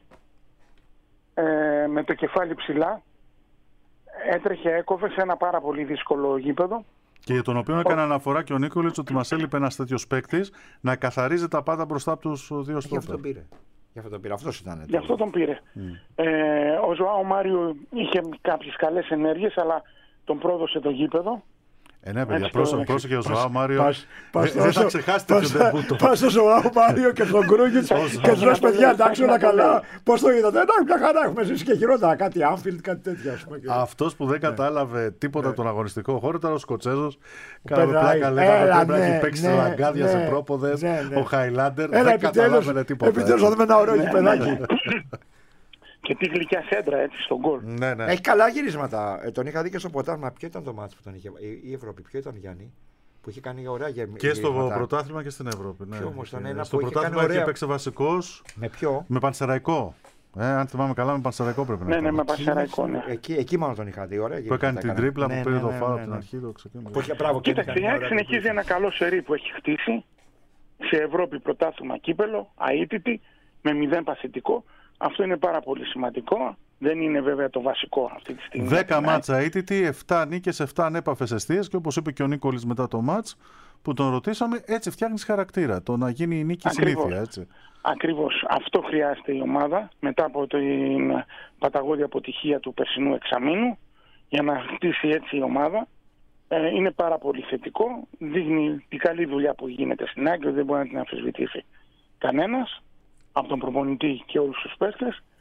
με το κεφάλι ψηλά. Έτρεχε, έκοβε σε ένα πάρα πολύ δύσκολο γήπεδο. Και για τον οποίο έκανε αναφορά και ο Νίκολιτς ότι μας έλειπε ένας τέτοιος παίκτης να καθαρίζει τα πάντα μπροστά από τους δύο στόπερ. Γι' αυτό τον πήρε. Αυτός ήταν. Γι' αυτό τον πήρε. Ο Ζωάο Μάριο είχε κάποιες καλές ενέργειες, αλλά τον πρόδωσε το γύπεδο. Ναι, παιδιά, πρόσεχε ο Ζωάο Μάριο. Δεν θα ξεχάσετε ποιο ντεμπούτο. Πας στο Ζωάο Μάριο και στον Γκρούγιτς και τους λες, παιδιά, εντάξει, όλα καλά. Πώς το είδατε? Εντάξει, μια χαρά, έχουμε ζήσει και χειρότερα. Κάτι Άμφιλντ, κάτι τέτοιο. Αυτός που δεν κατάλαβε τίποτα τον αγωνιστικό χώρο ήταν ο Σκοτσέζος. Κάναμε πλάκα, λέγαμε πρέπει να έχει παίξει σε λαγκάδια, σε πρόποδες. Ο Χάιλάντερ δεν καταλάβαινε τίποτα. Επιτέλους θα δούμε ένα ωραίο γηπεδάκι. Και τι γλυκιά σέντρα, έτσι, στον γκολ. Ναι. Έχει καλά γυρίσματα. Τον είχα δει και στο πρωτάθλημα. Ποιο ήταν το μάτσο που τον είχε? Η Ευρώπη, ποιο ήταν, Γιάννη? Που είχε κάνει ωραία γυρίσματα. Και στο πρωτάθλημα και στην Ευρώπη. Ναι. Ποιο όμως ήταν? Στο πρωτάθλημα είχε παίξει βασικός. Με ποιο? Με Πανσεραϊκό. Αν θυμάμαι καλά, με Πανσεραϊκό πρέπει να είναι. Ναι, με Πανσεραϊκό. Ναι. Εκεί μάλλον τον είχα δει. Ωραία, που έκανε την τρίπλα που πήρε το φάουλ από την αρχή. Κοίταξε, η ΑΕΚ συνεχίζει ένα καλό σερί που έχει χτίσει σε Ευρώπη, πρωτάθλημα, κύπελο, αίτητη, με 0 παθητικό. Αυτό είναι πάρα πολύ σημαντικό. Δεν είναι βέβαια το βασικό αυτή τη στιγμή. 10 μάτσα αίτητη, 7 νίκες, 7 ανέπαφες εστίες και όπως είπε και ο Νίκολης μετά το μάτς που τον ρωτήσαμε, έτσι φτιάχνεις χαρακτήρα. Το να γίνει η νίκη συνήθεια. Έτσι. Ακριβώς. Αυτό χρειάζεται η ομάδα μετά από την παταγώδη αποτυχία του περσινού εξαμήνου για να χτίσει έτσι η ομάδα. Είναι πάρα πολύ θετικό. Δείχνει την καλή δουλειά που γίνεται στην ΑΕΚ, δεν μπορεί να την αμφισβητήσει κανένας από τον προπονητή και όλους τους παίκτες.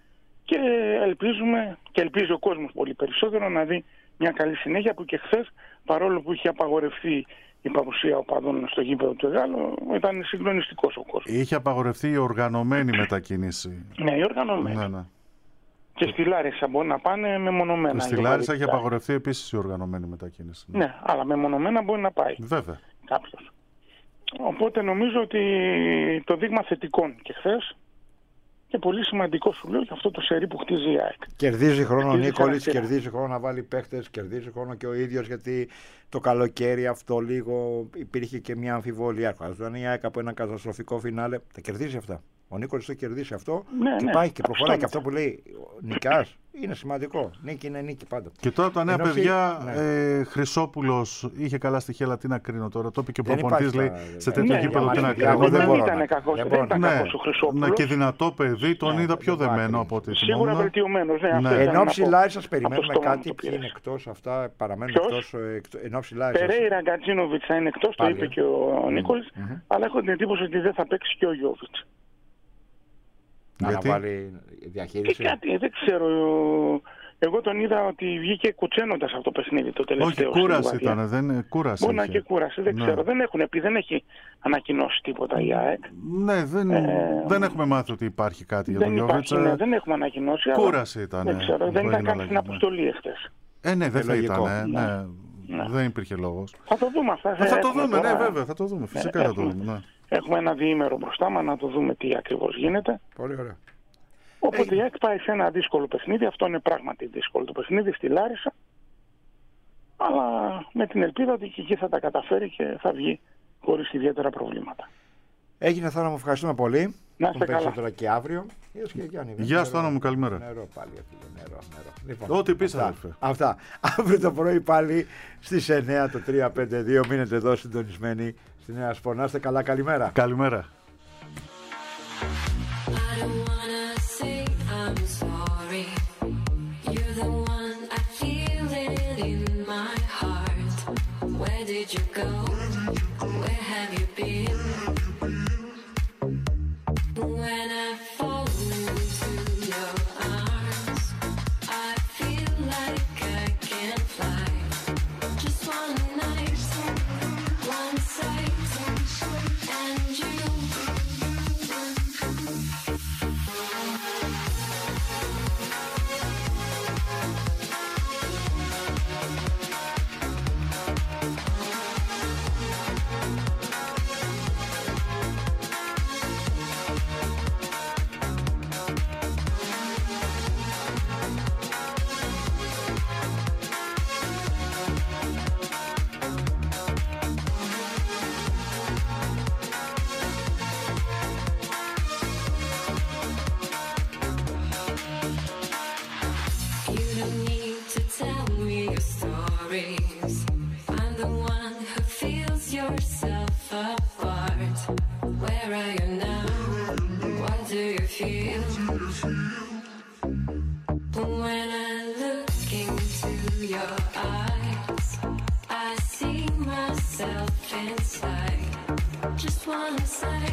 Και ελπίζουμε, και ελπίζει ο κόσμος πολύ περισσότερο, να δει μια καλή συνέχεια, που και χθες, παρόλο που είχε απαγορευτεί η παρουσία οπαδών στο γήπεδο του Εγάλου, ήταν συγκλονιστικός ο κόσμος. Είχε απαγορευτεί η οργανωμένη μετακίνηση. Ναι, η οργανωμένη. Ναι, ναι. Και στη Λάρισα μπορεί να πάνε μεμονωμένα. Στη Λάρισα έχει απαγορευτεί επίσης η οργανωμένη μετακίνηση. Ναι, αλλά μεμονωμένα μπορεί να πάει. Βέβαια. Κάποιος. Οπότε νομίζω ότι το δείγμα θετικών και χθες, και πολύ σημαντικό σου λέω, για αυτό το σερί που χτίζει η ΑΕΚ. Κερδίζει χρόνο ο Νίκολης, κερδίζει χρόνο να βάλει παίχτες, κερδίζει χρόνο και ο ίδιος, γιατί το καλοκαίρι αυτό λίγο υπήρχε και μια αμφιβολία. Αν η ΑΕΚ από ένα καταστροφικό φινάλε, τα κερδίζει αυτά. Ο Νίκολης το κερδίσει αυτό, ναι, και πάει και προχωράει. Και αυτό που λέει νικάς είναι σημαντικό. Νίκη είναι νίκη πάντα. Και τώρα τα νέα παιδιά, ναι. Χρυσόπουλος είχε καλά στοιχεία, αλλά τι να κρίνω τώρα. Το είπε και ο προπονητής, λέει σε τέτοιο γήπεδο τι να κρίνω. Δεν ήταν κακός ο Χρυσόπουλος. Και δυνατό παιδί, τον είδα πιο δεμένο από ό,τι θυμόμουν. Σίγουρα βελτιωμένος. Εν ώψη Λάρισας περιμένουμε κάτι, ποιοι είναι εκτός αυτά, παραμένουν εκτός. Εν ώψη Λάρισας. Περέιρα Γκατζίνοβιτς θα είναι εκτός, το είπε και ο Νίκολης, αλλά έχω την εντύπωση ότι δεν θα παίξει και ο Γιώβιτς. Να βάλει διαχείριση. Κάτι, δεν ξέρω. Εγώ τον είδα ότι βγήκε κουτσένοντας αυτό το παιχνίδι το τελευταίο. Όχι, κούραση ήταν, δεν κούραση. Μπορεί να και κούραση, δεν ξέρω. Δεν έχουν πει, δεν έχει ανακοινώσει τίποτα η ΑΕΚ. Ναι, δεν έχουμε μάθει ότι υπάρχει κάτι για τον Γιώβιτς. Ναι, δεν έχουμε ανακοινώσει. Κούραση ήταν. Δεν ξέρω, δεν ήταν καν στην αποστολή εχθές. Ναι, δεν θα ήταν. Δεν υπήρχε λόγος. Θα το δούμε αυτά. Θα το δούμε, ναι, βέβαια, θα το δούμε. Φυσικά θα το δούμε. Έχουμε ένα διήμερο μπροστά μας να το δούμε τι ακριβώς γίνεται. Πολύ ωραία. Οπότε η ΑΕΚ πάει σε ένα δύσκολο παιχνίδι. Αυτό είναι πράγματι δύσκολο το παιχνίδι στη Λάρισα. Αλλά με την ελπίδα ότι και εκεί θα τα καταφέρει και θα βγει χωρίς ιδιαίτερα προβλήματα. Έγινε, Θάνο μου, ευχαριστούμε πολύ. Να είστε καλά. Τώρα και αύριο. Γεια σου, Θάνο μου, καλημέρα. Νερό πάλι, νερό. Λοιπόν, ό,τι πεις, αδελφέ. Αυτά. Αύριο το πρωί πάλι στις 9 το 352. Μείνετε εδώ συντονισμένοι στη Νέα Σπορ. Να είστε καλά, καλημέρα. Καλημέρα. Just wanna say